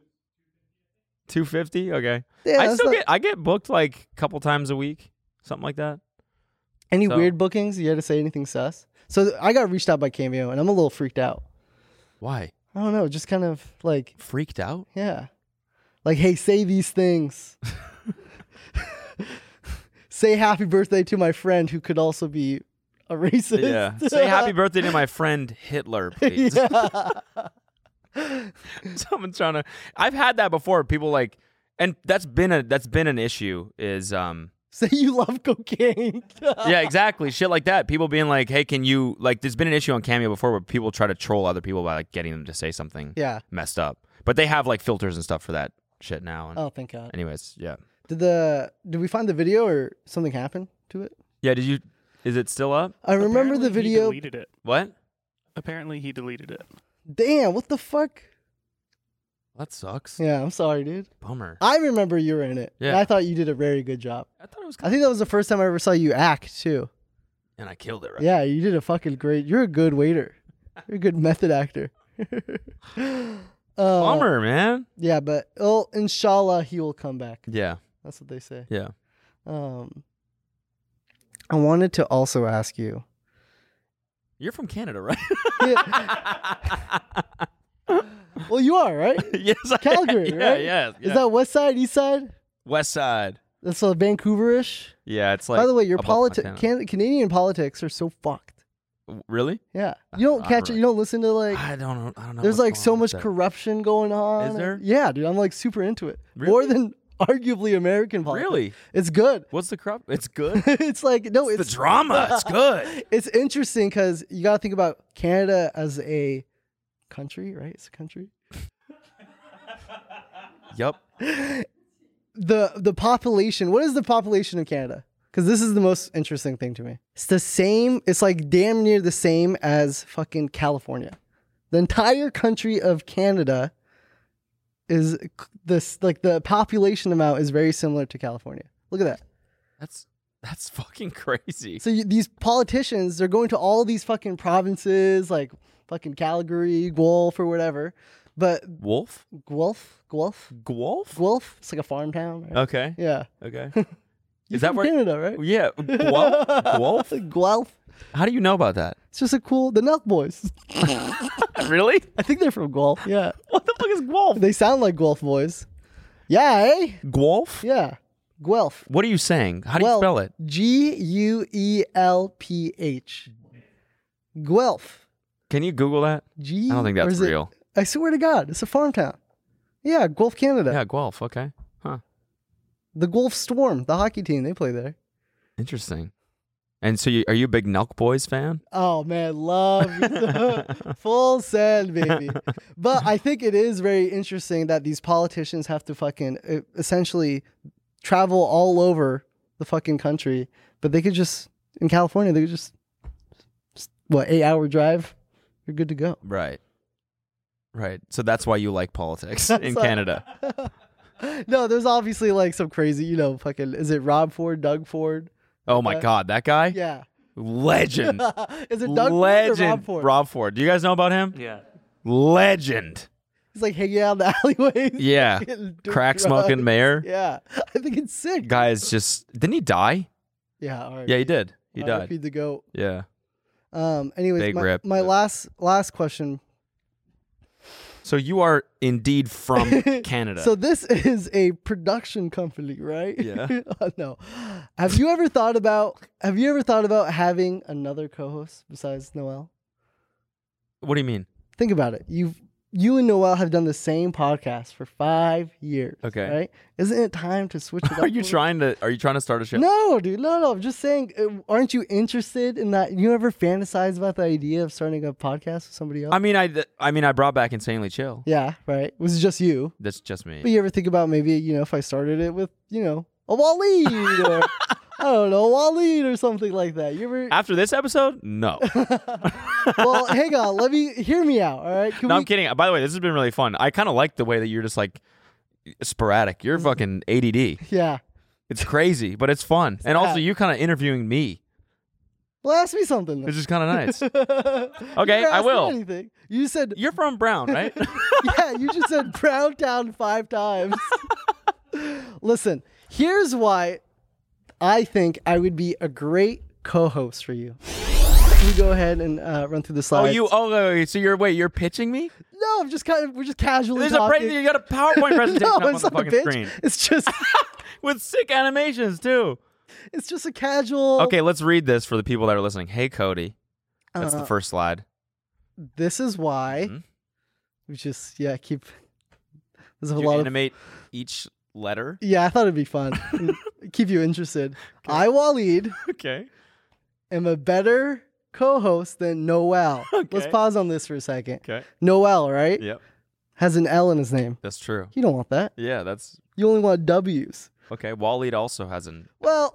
S1: $250? Okay.
S2: Yeah,
S1: I get booked like a couple times a week, something like that.
S2: Any weird bookings? You had to say anything sus? So I got reached out by Cameo, and I'm a little freaked out.
S1: Why?
S2: I don't know. Just kind of like
S1: freaked out.
S2: Yeah. Like, hey, say these things. Say happy birthday to my friend who could also be a racist.
S1: Yeah. Say happy birthday to my friend Hitler, please. Someone's trying to. I've had that before. People like, and that's been an issue. Is
S2: say you love cocaine.
S1: Yeah, exactly. Shit like that. People being like, hey, can you, like, there's been an issue on Cameo before where people try to troll other people by like getting them to say something messed up. But they have like filters and stuff for that shit now. And
S2: oh, thank God.
S1: Anyways, yeah.
S2: Did we find the video or something happened to it?
S1: Yeah, is it still up?
S2: I remember the video.
S11: He deleted it.
S1: What?
S11: Apparently he deleted it.
S2: Damn, what the fuck?
S1: That sucks.
S2: Yeah, I'm sorry, dude.
S1: Bummer.
S2: I remember you were in it.
S1: Yeah.
S2: And I thought you did a very good job.
S1: I thought it was
S2: I think that was the first time I ever saw you act, too.
S1: And I killed it, right?
S2: Yeah, you did a fucking great. You're a good waiter. You're a good method actor.
S1: Bummer, man.
S2: Yeah, but inshallah, he will come back.
S1: Yeah.
S2: That's what they say.
S1: Yeah.
S2: I wanted to also ask you.
S1: You're from Canada, right?
S2: Well, you are, right?
S1: Yes,
S2: Calgary, right?
S1: Yeah.
S2: Is that West Side, East Side?
S1: West Side.
S2: That's Vancouverish.
S1: Yeah, it's like.
S2: By the way, your
S1: above
S2: Canadian politics are so fucked.
S1: Really?
S2: Yeah, you don't catch it. You don't listen to like.
S1: I don't know.
S2: There's
S1: what's
S2: like
S1: going
S2: so
S1: on
S2: much
S1: with that.
S2: corruption going on.
S1: Is there?
S2: Yeah, dude, I'm like super into it.
S1: Really?
S2: More than arguably American politics.
S1: Really?
S2: It's good.
S1: What's the corrupt? It's good.
S2: It's like no, it's
S1: the drama. It's good.
S2: It's interesting because you got to think about Canada as a country, right? It's a country.
S1: Yep.
S2: The population. What is the population of Canada? Because this is the most interesting thing to me. It's the same. It's like damn near the same as fucking California. The entire country of Canada is this, like, the population amount is very similar to California. Look at that.
S1: That's fucking crazy.
S2: So these politicians, they're going to all these fucking provinces, like fucking Calgary, Guelph, or whatever. But
S1: Wolf?
S2: Guelph?
S1: Guelph?
S2: It's like a farm town. Right?
S1: Okay.
S2: Yeah.
S1: Okay.
S2: You're
S1: Is that
S2: from
S1: where
S2: Canada, right?
S1: Yeah. Guelph?
S2: Guelph.
S1: How do you know about that?
S2: It's just the Nelk Boys.
S1: Really?
S2: I think they're from Guelph. Yeah.
S1: What the fuck is Guelph?
S2: They sound like Guelph boys. Yeah, eh?
S1: Guelph?
S2: Yeah. Guelph.
S1: What are you saying? How do you spell it?
S2: Guelph. Guelph.
S1: Can you Google that? I don't think that's real.
S2: I swear to God, it's a farm town. Yeah, Guelph, Canada.
S1: Yeah, Guelph. Okay. Huh.
S2: The Guelph Storm, the hockey team, they play there.
S1: Interesting. And so, are you a big Nelk Boys fan?
S2: Oh man, love full send, baby. But I think it is very interesting that these politicians have to fucking essentially travel all over the fucking country, but they could just in California, they could just 8-hour drive, you're good to go.
S1: Right. So that's why you like politics in Canada.
S2: No, there's obviously like some crazy, fucking. Is it Rob Ford, Doug Ford?
S1: Oh my God, that guy?
S2: Yeah.
S1: Legend.
S2: Is it Doug
S1: Legend.
S2: Ford or Rob Ford?
S1: Rob Ford. Do you guys know about him?
S10: Yeah.
S1: Legend.
S2: He's like hanging out in the alleyways.
S1: Yeah. Crack smoking mayor.
S2: Yeah. I think it's sick.
S1: Guy is just. Didn't he die?
S2: Yeah. All right.
S1: Yeah, he did. He died.
S2: The goat.
S1: Yeah.
S2: Anyways,
S1: Big rip.
S2: my last question.
S1: So you are indeed from Canada.
S2: So this is a production company, right?
S1: Yeah.
S2: No. Have you ever thought about having another co-host besides Noel?
S1: What do you mean?
S2: Think about it. You and Noel have done the same podcast for 5 years.
S1: Okay.
S2: Right? Isn't it time to switch it up?
S1: Are you trying to start a show?
S2: No, dude. No. I'm just saying, aren't you interested in that? You ever fantasize about the idea of starting a podcast with somebody else?
S1: I mean, I brought back Insanely Chill.
S2: Yeah, right. It was just you.
S1: That's just me.
S2: But you ever think about maybe, if I started it with, a Waleed or I don't know, Waleed or something like that. You ever?
S1: After this episode? No.
S2: Well, hang on. Hear me out. All right.
S1: I'm kidding. By the way, this has been really fun. I kind of like the way that you're just like sporadic. You're fucking ADD.
S2: Yeah.
S1: It's crazy, but it's fun. And also, you kind of interviewing me.
S2: Well, ask me something.
S1: Which is kind of nice. Okay, I will.
S2: Anything. You said
S1: you're from Brown, right?
S2: Yeah, you just said Brown Town 5 times. Listen, here's why I think I would be a great co-host for you. Can we go ahead and run through the slides?
S1: So you're pitching me?
S2: No, we're just casually talking.
S1: You got a PowerPoint presentation
S2: No,
S1: up on
S2: it's
S1: the
S2: not a
S1: fucking
S2: bitch.
S1: screen.
S2: It's just
S1: with sick animations too.
S2: It's just a casual.
S1: Okay, let's read this for the people that are listening. Hey, Cody. That's the first slide.
S2: This is why we just keep. There's a
S1: Did
S2: lot
S1: you animate each letter?
S2: Yeah, I thought it'd be fun. Keep you interested. Okay. I, Waleed, am a better co-host than Noel.
S1: Okay.
S2: Let's pause on this for a second.
S1: Okay.
S2: Noel, right?
S1: Yep.
S2: Has an L in his name.
S1: That's true.
S2: You don't want that.
S1: Yeah, that's.
S2: You only want W's.
S1: Okay, Waleed also has an.
S2: Well,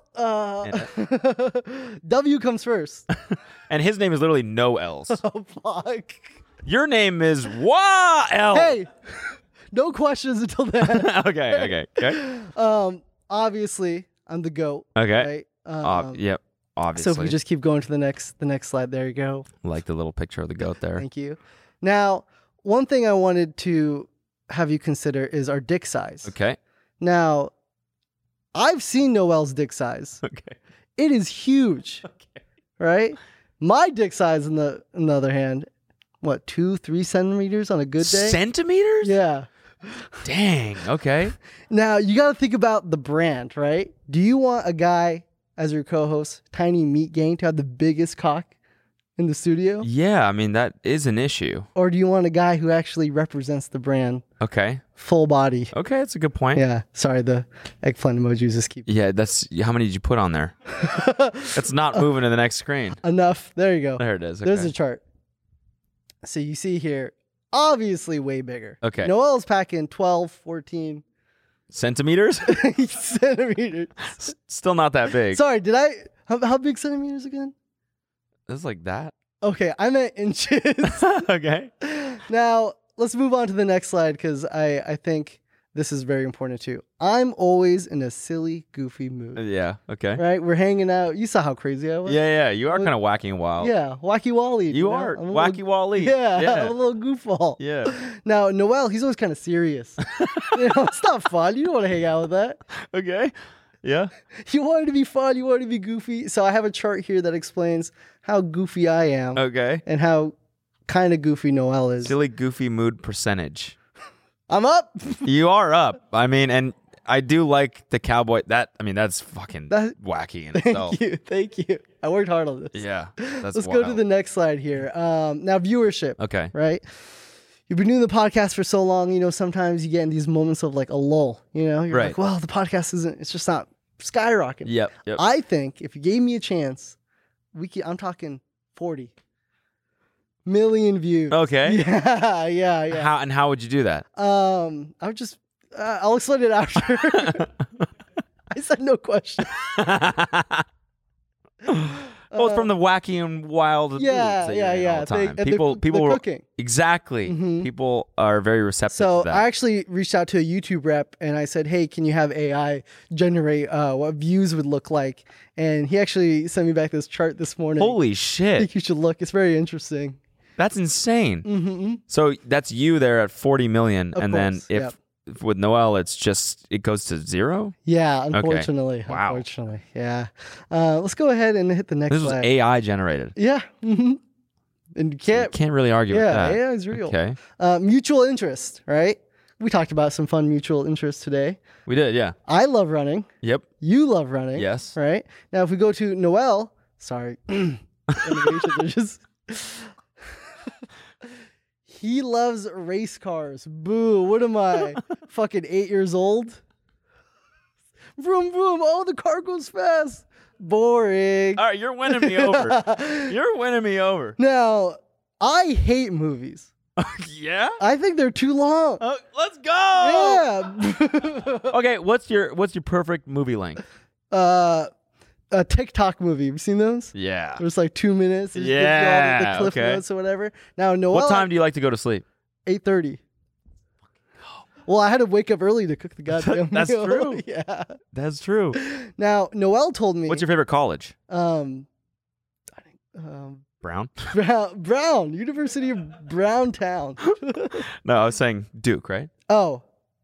S2: W comes first.
S1: And his name is literally no L's.
S2: Oh, fuck.
S1: Your name is Wa-L.
S2: Hey, no questions until then.
S1: Okay.
S2: Obviously, I'm the GOAT.
S1: Okay.
S2: Right?
S1: Yep. Obviously.
S2: So if we just keep going to the next slide, there you go.
S1: Like the little picture of the goat there.
S2: Thank you. Now, one thing I wanted to have you consider is our dick size.
S1: Okay.
S2: Now, I've seen Noel's dick size.
S1: Okay.
S2: It is huge.
S1: Okay.
S2: Right? My dick size, on the other hand, 2-3 centimeters on a good day?
S1: Centimeters?
S2: Yeah.
S1: Dang. Okay.
S2: Now, you got to think about the brand, right? Do you want a guy as your co-host, Tiny Meat Gang, to have the biggest cock in the studio?
S1: Yeah, I mean, that is an issue.
S2: Or do you want a guy who actually represents the brand?
S1: Okay.
S2: Full body.
S1: Okay, that's a good point.
S2: Yeah. Sorry, the eggplant emojis just keep...
S1: Yeah, that's... How many did you put on there? It's not moving to the next screen.
S2: Enough. There you go.
S1: There it is. Okay.
S2: There's a chart. So you see here, obviously way bigger.
S1: Okay.
S2: Noel's packing 12, 14
S1: Centimeters?
S2: centimeters.
S1: Still not that big.
S2: Sorry, did I? How big centimeters again?
S1: It's like that.
S2: Okay, I meant inches.
S1: Okay.
S2: Now, let's move on to the next slide because I think this is very important too. I'm always in a silly, goofy mood.
S1: Yeah. Okay.
S2: Right? We're hanging out. You saw how crazy I was?
S1: Yeah. You are kind of wacky and wild.
S2: Yeah, wacky Wally.
S1: You are
S2: I'm a
S1: wacky Wally.
S2: Yeah, I'm a little goofball.
S1: Yeah.
S2: Now, Noel, he's always kind of serious. It's not fun. You don't want to hang out with that.
S1: Okay. Yeah.
S2: You want it to be fun. You want it to be goofy. So I have a chart here that explains how goofy I am.
S1: Okay.
S2: And how kind of goofy Noel is.
S1: Silly, goofy mood percentage.
S2: I'm up.
S1: You are up. I mean, and I do like the cowboy. That's fucking wacky in itself.
S2: Thank you. I worked hard on this.
S1: Yeah.
S2: Let's go to the next slide here. Now, viewership.
S1: Okay.
S2: Right? You've been doing the podcast for so long, sometimes you get in these moments of like a lull, You're
S1: Right.
S2: like, well, the podcast it's just not skyrocketing.
S1: Yep.
S2: I think if you gave me a chance, I'm talking 40 million views.
S1: Okay.
S2: Yeah.
S1: How would you do that?
S2: I would just, I'll explain it after. I said no question.
S1: Well, it's from the wacky and wild moods that you're in all the time. People
S2: the cooking.
S1: Exactly. People are very receptive
S2: So
S1: to that.
S2: I actually reached out to a YouTube rep and I said, hey, can you have AI generate what views would look like? And he actually sent me back this chart this morning.
S1: Holy
S2: I
S1: shit.
S2: think you should look. It's very interesting.
S1: That's insane.
S2: Mm-hmm.
S1: So that's you there at 40 million.
S2: Of
S1: and
S2: course,
S1: then if with Noel, it goes to 0?
S2: Yeah, unfortunately.
S1: Okay. Wow.
S2: Unfortunately. Yeah. Let's go ahead and hit the next
S1: This was
S2: slide.
S1: AI generated.
S2: Yeah. Mm-hmm. And you
S1: Can't really argue with that.
S2: Yeah, AI is real.
S1: Okay.
S2: Mutual interest, right? We talked about some fun mutual interests today.
S1: We did, yeah.
S2: I love running.
S1: Yep.
S2: You love running.
S1: Yes.
S2: Right? Now, if we go to Noel, sorry. Innovations are just... He loves race cars. Boo. What am I? Fucking 8 years old? Vroom, vroom. Oh, the car goes fast. Boring.
S1: All right, you're winning me over. You're winning me over.
S2: Now, I hate movies.
S1: Yeah?
S2: I think they're too long.
S1: Let's go.
S2: Yeah.
S1: Okay, what's your perfect movie length?
S2: A TikTok movie. Have you seen those?
S1: Yeah.
S2: There's like 2 minutes. It just gives you
S1: Yeah,
S2: all the cliff
S1: okay.
S2: notes or whatever. Now, Noel.
S1: What time do you like to go to sleep?
S2: 8:30. Well, I had to wake up early to cook the goddamn
S1: That's
S2: meal.
S1: true.
S2: Yeah.
S1: That's true.
S2: Now, Noel told me.
S1: What's your favorite college?
S2: I think
S1: Brown?
S2: Brown, University of Browntown.
S1: No, I was saying Duke, right?
S2: Oh,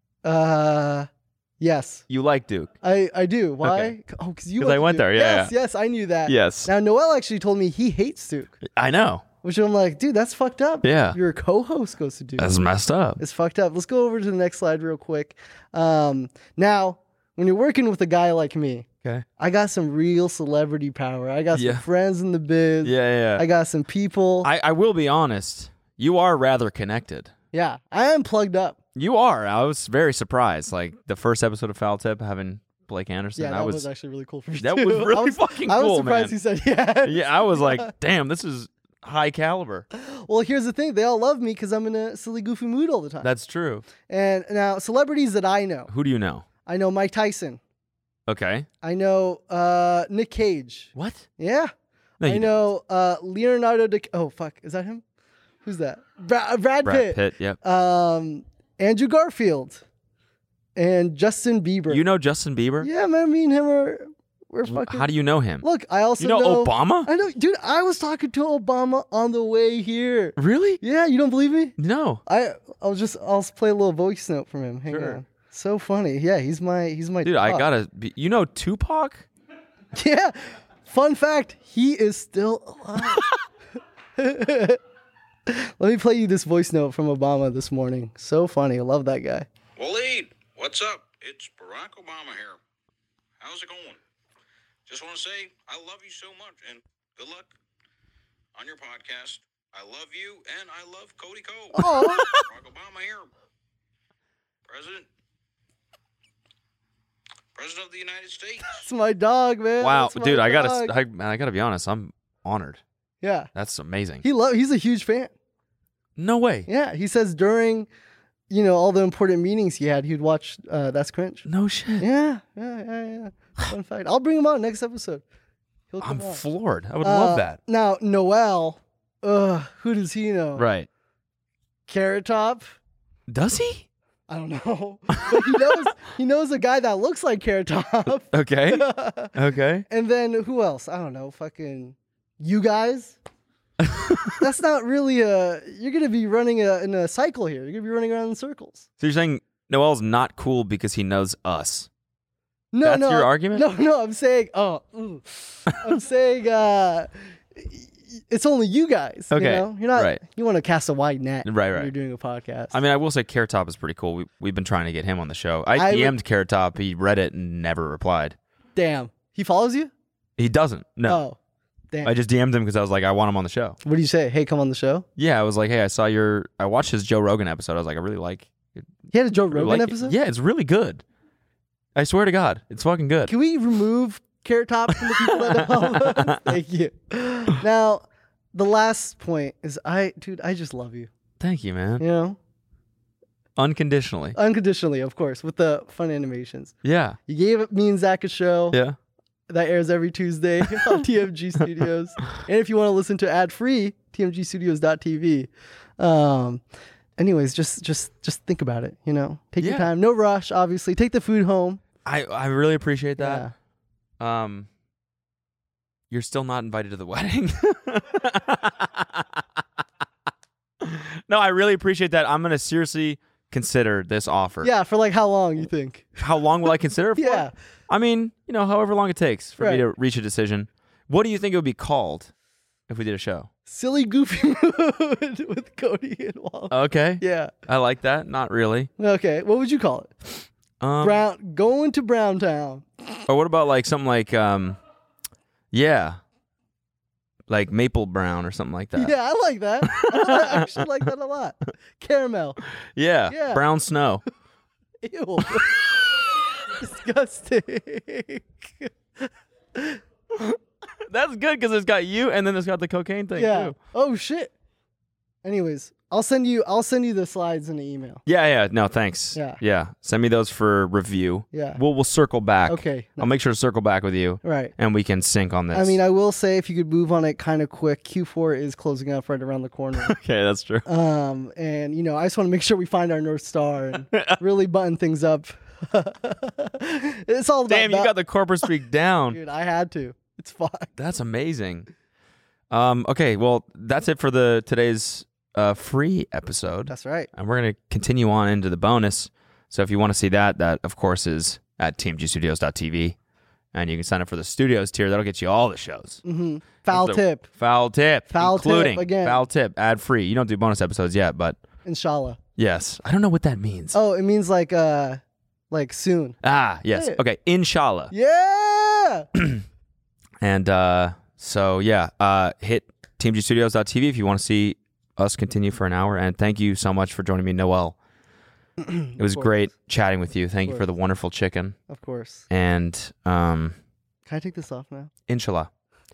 S2: yes.
S1: You like Duke.
S2: I do. Why?
S1: Okay.
S2: Oh, because you.
S1: 'Cause I went
S2: to
S1: there,
S2: Duke.
S1: yeah,
S2: Yes, yes, I knew that.
S1: Yes.
S2: Now Noel actually told me he hates Duke,
S1: I know.
S2: which I'm like, dude, that's fucked up.
S1: Yeah.
S2: Your co-host goes to Duke.
S1: That's messed up.
S2: It's fucked up. Let's go over to the next slide real quick. Now, when you're working with a guy like me,
S1: Okay.
S2: I got some real celebrity power. I got some
S1: Yeah.
S2: friends in the biz.
S1: Yeah.
S2: I got some people.
S1: I will be honest. You are rather connected.
S2: Yeah, I am plugged up.
S1: You are. I was very surprised. Like the first episode of Foul Tip having Blake Anderson.
S2: Yeah,
S1: I
S2: that
S1: was
S2: was actually really cool for me.
S1: that
S2: too.
S1: was really
S2: I was,
S1: fucking
S2: I was
S1: cool,
S2: surprised
S1: man.
S2: he said yeah.
S1: Yeah, I was like, damn, this is high caliber.
S2: Well, here's the thing. They all love me because I'm in a silly, goofy mood all the time.
S1: That's true.
S2: And now, celebrities that I know.
S1: Who do you know?
S2: I know Mike Tyson.
S1: Okay.
S2: I know Nick Cage.
S1: What?
S2: Yeah.
S1: No, you
S2: I know Leonardo Oh, fuck. Is that him? Who's that? Brad Pitt.
S1: Pitt, yep.
S2: Andrew Garfield. And Justin Bieber.
S1: You know Justin Bieber?
S2: Yeah, man. Me and him we're fucking.
S1: How do you know him?
S2: Look, I also
S1: You know Obama?
S2: I know, dude. I was talking to Obama on the way here.
S1: Really?
S2: Yeah, you don't believe me?
S1: No.
S2: I'll play a little voice note from him. Hang on. So funny. Yeah, he's my
S1: Dude,
S2: top.
S1: I gotta be. You know Tupac?
S2: Yeah. Fun fact, he is still alive. Let me play you this voice note from Obama this morning. So funny. I love that guy.
S12: Waleed, what's up? It's Barack Obama here. How's it going? Just want to say I love you so much and good luck on your podcast. I love you and I love Cody Cole.
S2: Oh.
S12: Barack Obama here. President of the United States.
S2: It's my dog, man.
S1: Wow,
S2: That's my
S1: dude, I
S2: dog.
S1: gotta be honest. I'm honored.
S2: Yeah.
S1: That's amazing.
S2: He's a huge fan.
S1: No way.
S2: Yeah, he says during, all the important meetings he had, he'd watch That's Cringe.
S1: No shit.
S2: Yeah. Fun fact. I'll bring him on next episode. He'll come
S1: I'm
S2: on.
S1: floored. I would love that.
S2: Now, Noel, who does he know?
S1: Right.
S2: Carrot Top?
S1: Does he?
S2: I don't know. But he knows a guy that looks like Carrot Top.
S1: Okay. Okay.
S2: And then who else? I don't know. Fucking you guys. That's not really you're going to be running in a cycle here. You're going to be running around in circles.
S1: So you're saying Noel's not cool because he knows us?
S2: No,
S1: That's your argument?
S2: No, I'm saying, I'm saying it's only you guys.
S1: Okay,
S2: You're not,
S1: right.
S2: You want to cast a wide net
S1: Right.
S2: when you're doing a podcast.
S1: I mean, I will say Carrot Top is pretty cool. We've been trying to get him on the show. I DM'd Carrot Top. He read it and never replied.
S2: Damn. He follows you?
S1: He doesn't. No.
S2: Oh, damn.
S1: I just DM'd him because I was like, I want him on the show.
S2: What do you say? Hey, come on the show?
S1: Yeah, I was like, hey, I watched his Joe Rogan episode. I was like, I really like it.
S2: He had a Joe Rogan
S1: like it.
S2: episode?
S1: Yeah, it's really good. I swear to God, it's fucking good.
S2: Can we remove Carrot Top from the people that know? Thank you. Now, the last point is I just love you.
S1: Thank you, man. Unconditionally.
S2: Unconditionally, of course, with the fun animations.
S1: Yeah.
S2: You gave me and Zach a show.
S1: Yeah.
S2: That airs every Tuesday on TMG Studios. And if you want to listen to ad-free, tmgstudios.tv. Anyways, just think about it, Take your time. No rush, obviously. Take the food home.
S1: I really appreciate that. Yeah. You're still not invited to the wedding. No, I really appreciate that. I'm going to seriously consider this offer.
S2: Yeah, for how long you think?
S1: How long will I consider it for?
S2: Yeah.
S1: I mean, however long it takes for me to reach a decision. What do you think it would be called if we did a show?
S2: Silly Goofy Mood with Cody and Walt.
S1: Okay.
S2: Yeah.
S1: I like that. Not really.
S2: Okay. What would you call it? Going to Browntown.
S1: Or what about something like, like Maple Brown or something like that?
S2: Yeah, I like that. I actually like that a lot. Caramel.
S1: Yeah. Brown Snow.
S2: Ew. Disgusting.
S1: That's good because it's got you and then it's got the cocaine thing too.
S2: Oh shit. Anyways, I'll send you the slides in the email.
S1: Yeah. No, thanks.
S2: Yeah.
S1: Send me those for review.
S2: Yeah.
S1: We'll circle back.
S2: Okay.
S1: I'll make sure to circle back with you.
S2: Right.
S1: And we can sync on this.
S2: I mean, I will say if you could move on it kind of quick, Q4 is closing up right around the corner.
S1: Okay, that's true.
S2: And I just want to make sure we find our North Star and really button things up. It's all about
S1: Damn, you got the corporate speak down.
S2: Dude, I had to. It's fine.
S1: That's amazing. Okay, well, that's it for today's free episode.
S2: That's right.
S1: And we're going to continue on into the bonus. So if you want to see that of course is at tmgstudios.tv. And you can sign up for the studios tier. That'll get you all the shows.
S2: Mm-hmm. Foul tip,
S1: including
S2: again.
S1: Foul tip, ad free. You don't do bonus episodes yet, but
S2: inshallah.
S1: Yes. I don't know what that means.
S2: Oh, it means like soon.
S1: Ah, yes.
S2: Yeah.
S1: Okay, inshallah.
S2: Yeah.
S1: And hit tmgstudios.tv if you want to see us continue for an hour. And thank you so much for joining me, Noel. It was great chatting with you. Thank you for the wonderful chicken.
S2: Of course.
S1: And
S2: can I take this off now?
S1: Inshallah.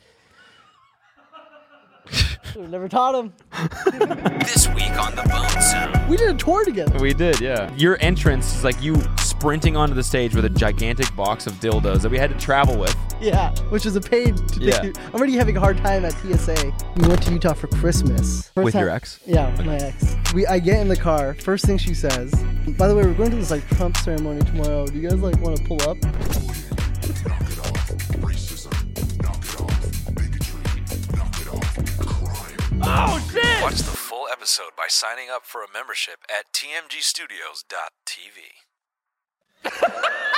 S2: We've never taught him.
S1: This week on the Bone Zone.
S2: We did a tour together.
S1: We did, yeah. Your entrance is like you sprinting onto the stage with a gigantic box of dildos that we had to travel with.
S2: Yeah, which is a paid to take. I'm already having a hard time at TSA. We went to Utah for Christmas.
S1: With your ex?
S2: Yeah, with my ex. I get in the car. First thing she says, by the way, we're going to this Trump ceremony tomorrow. Do you guys want to pull up?
S1: Oh, shit!
S13: Watch the full episode by signing up for a membership at tmgstudios.tv.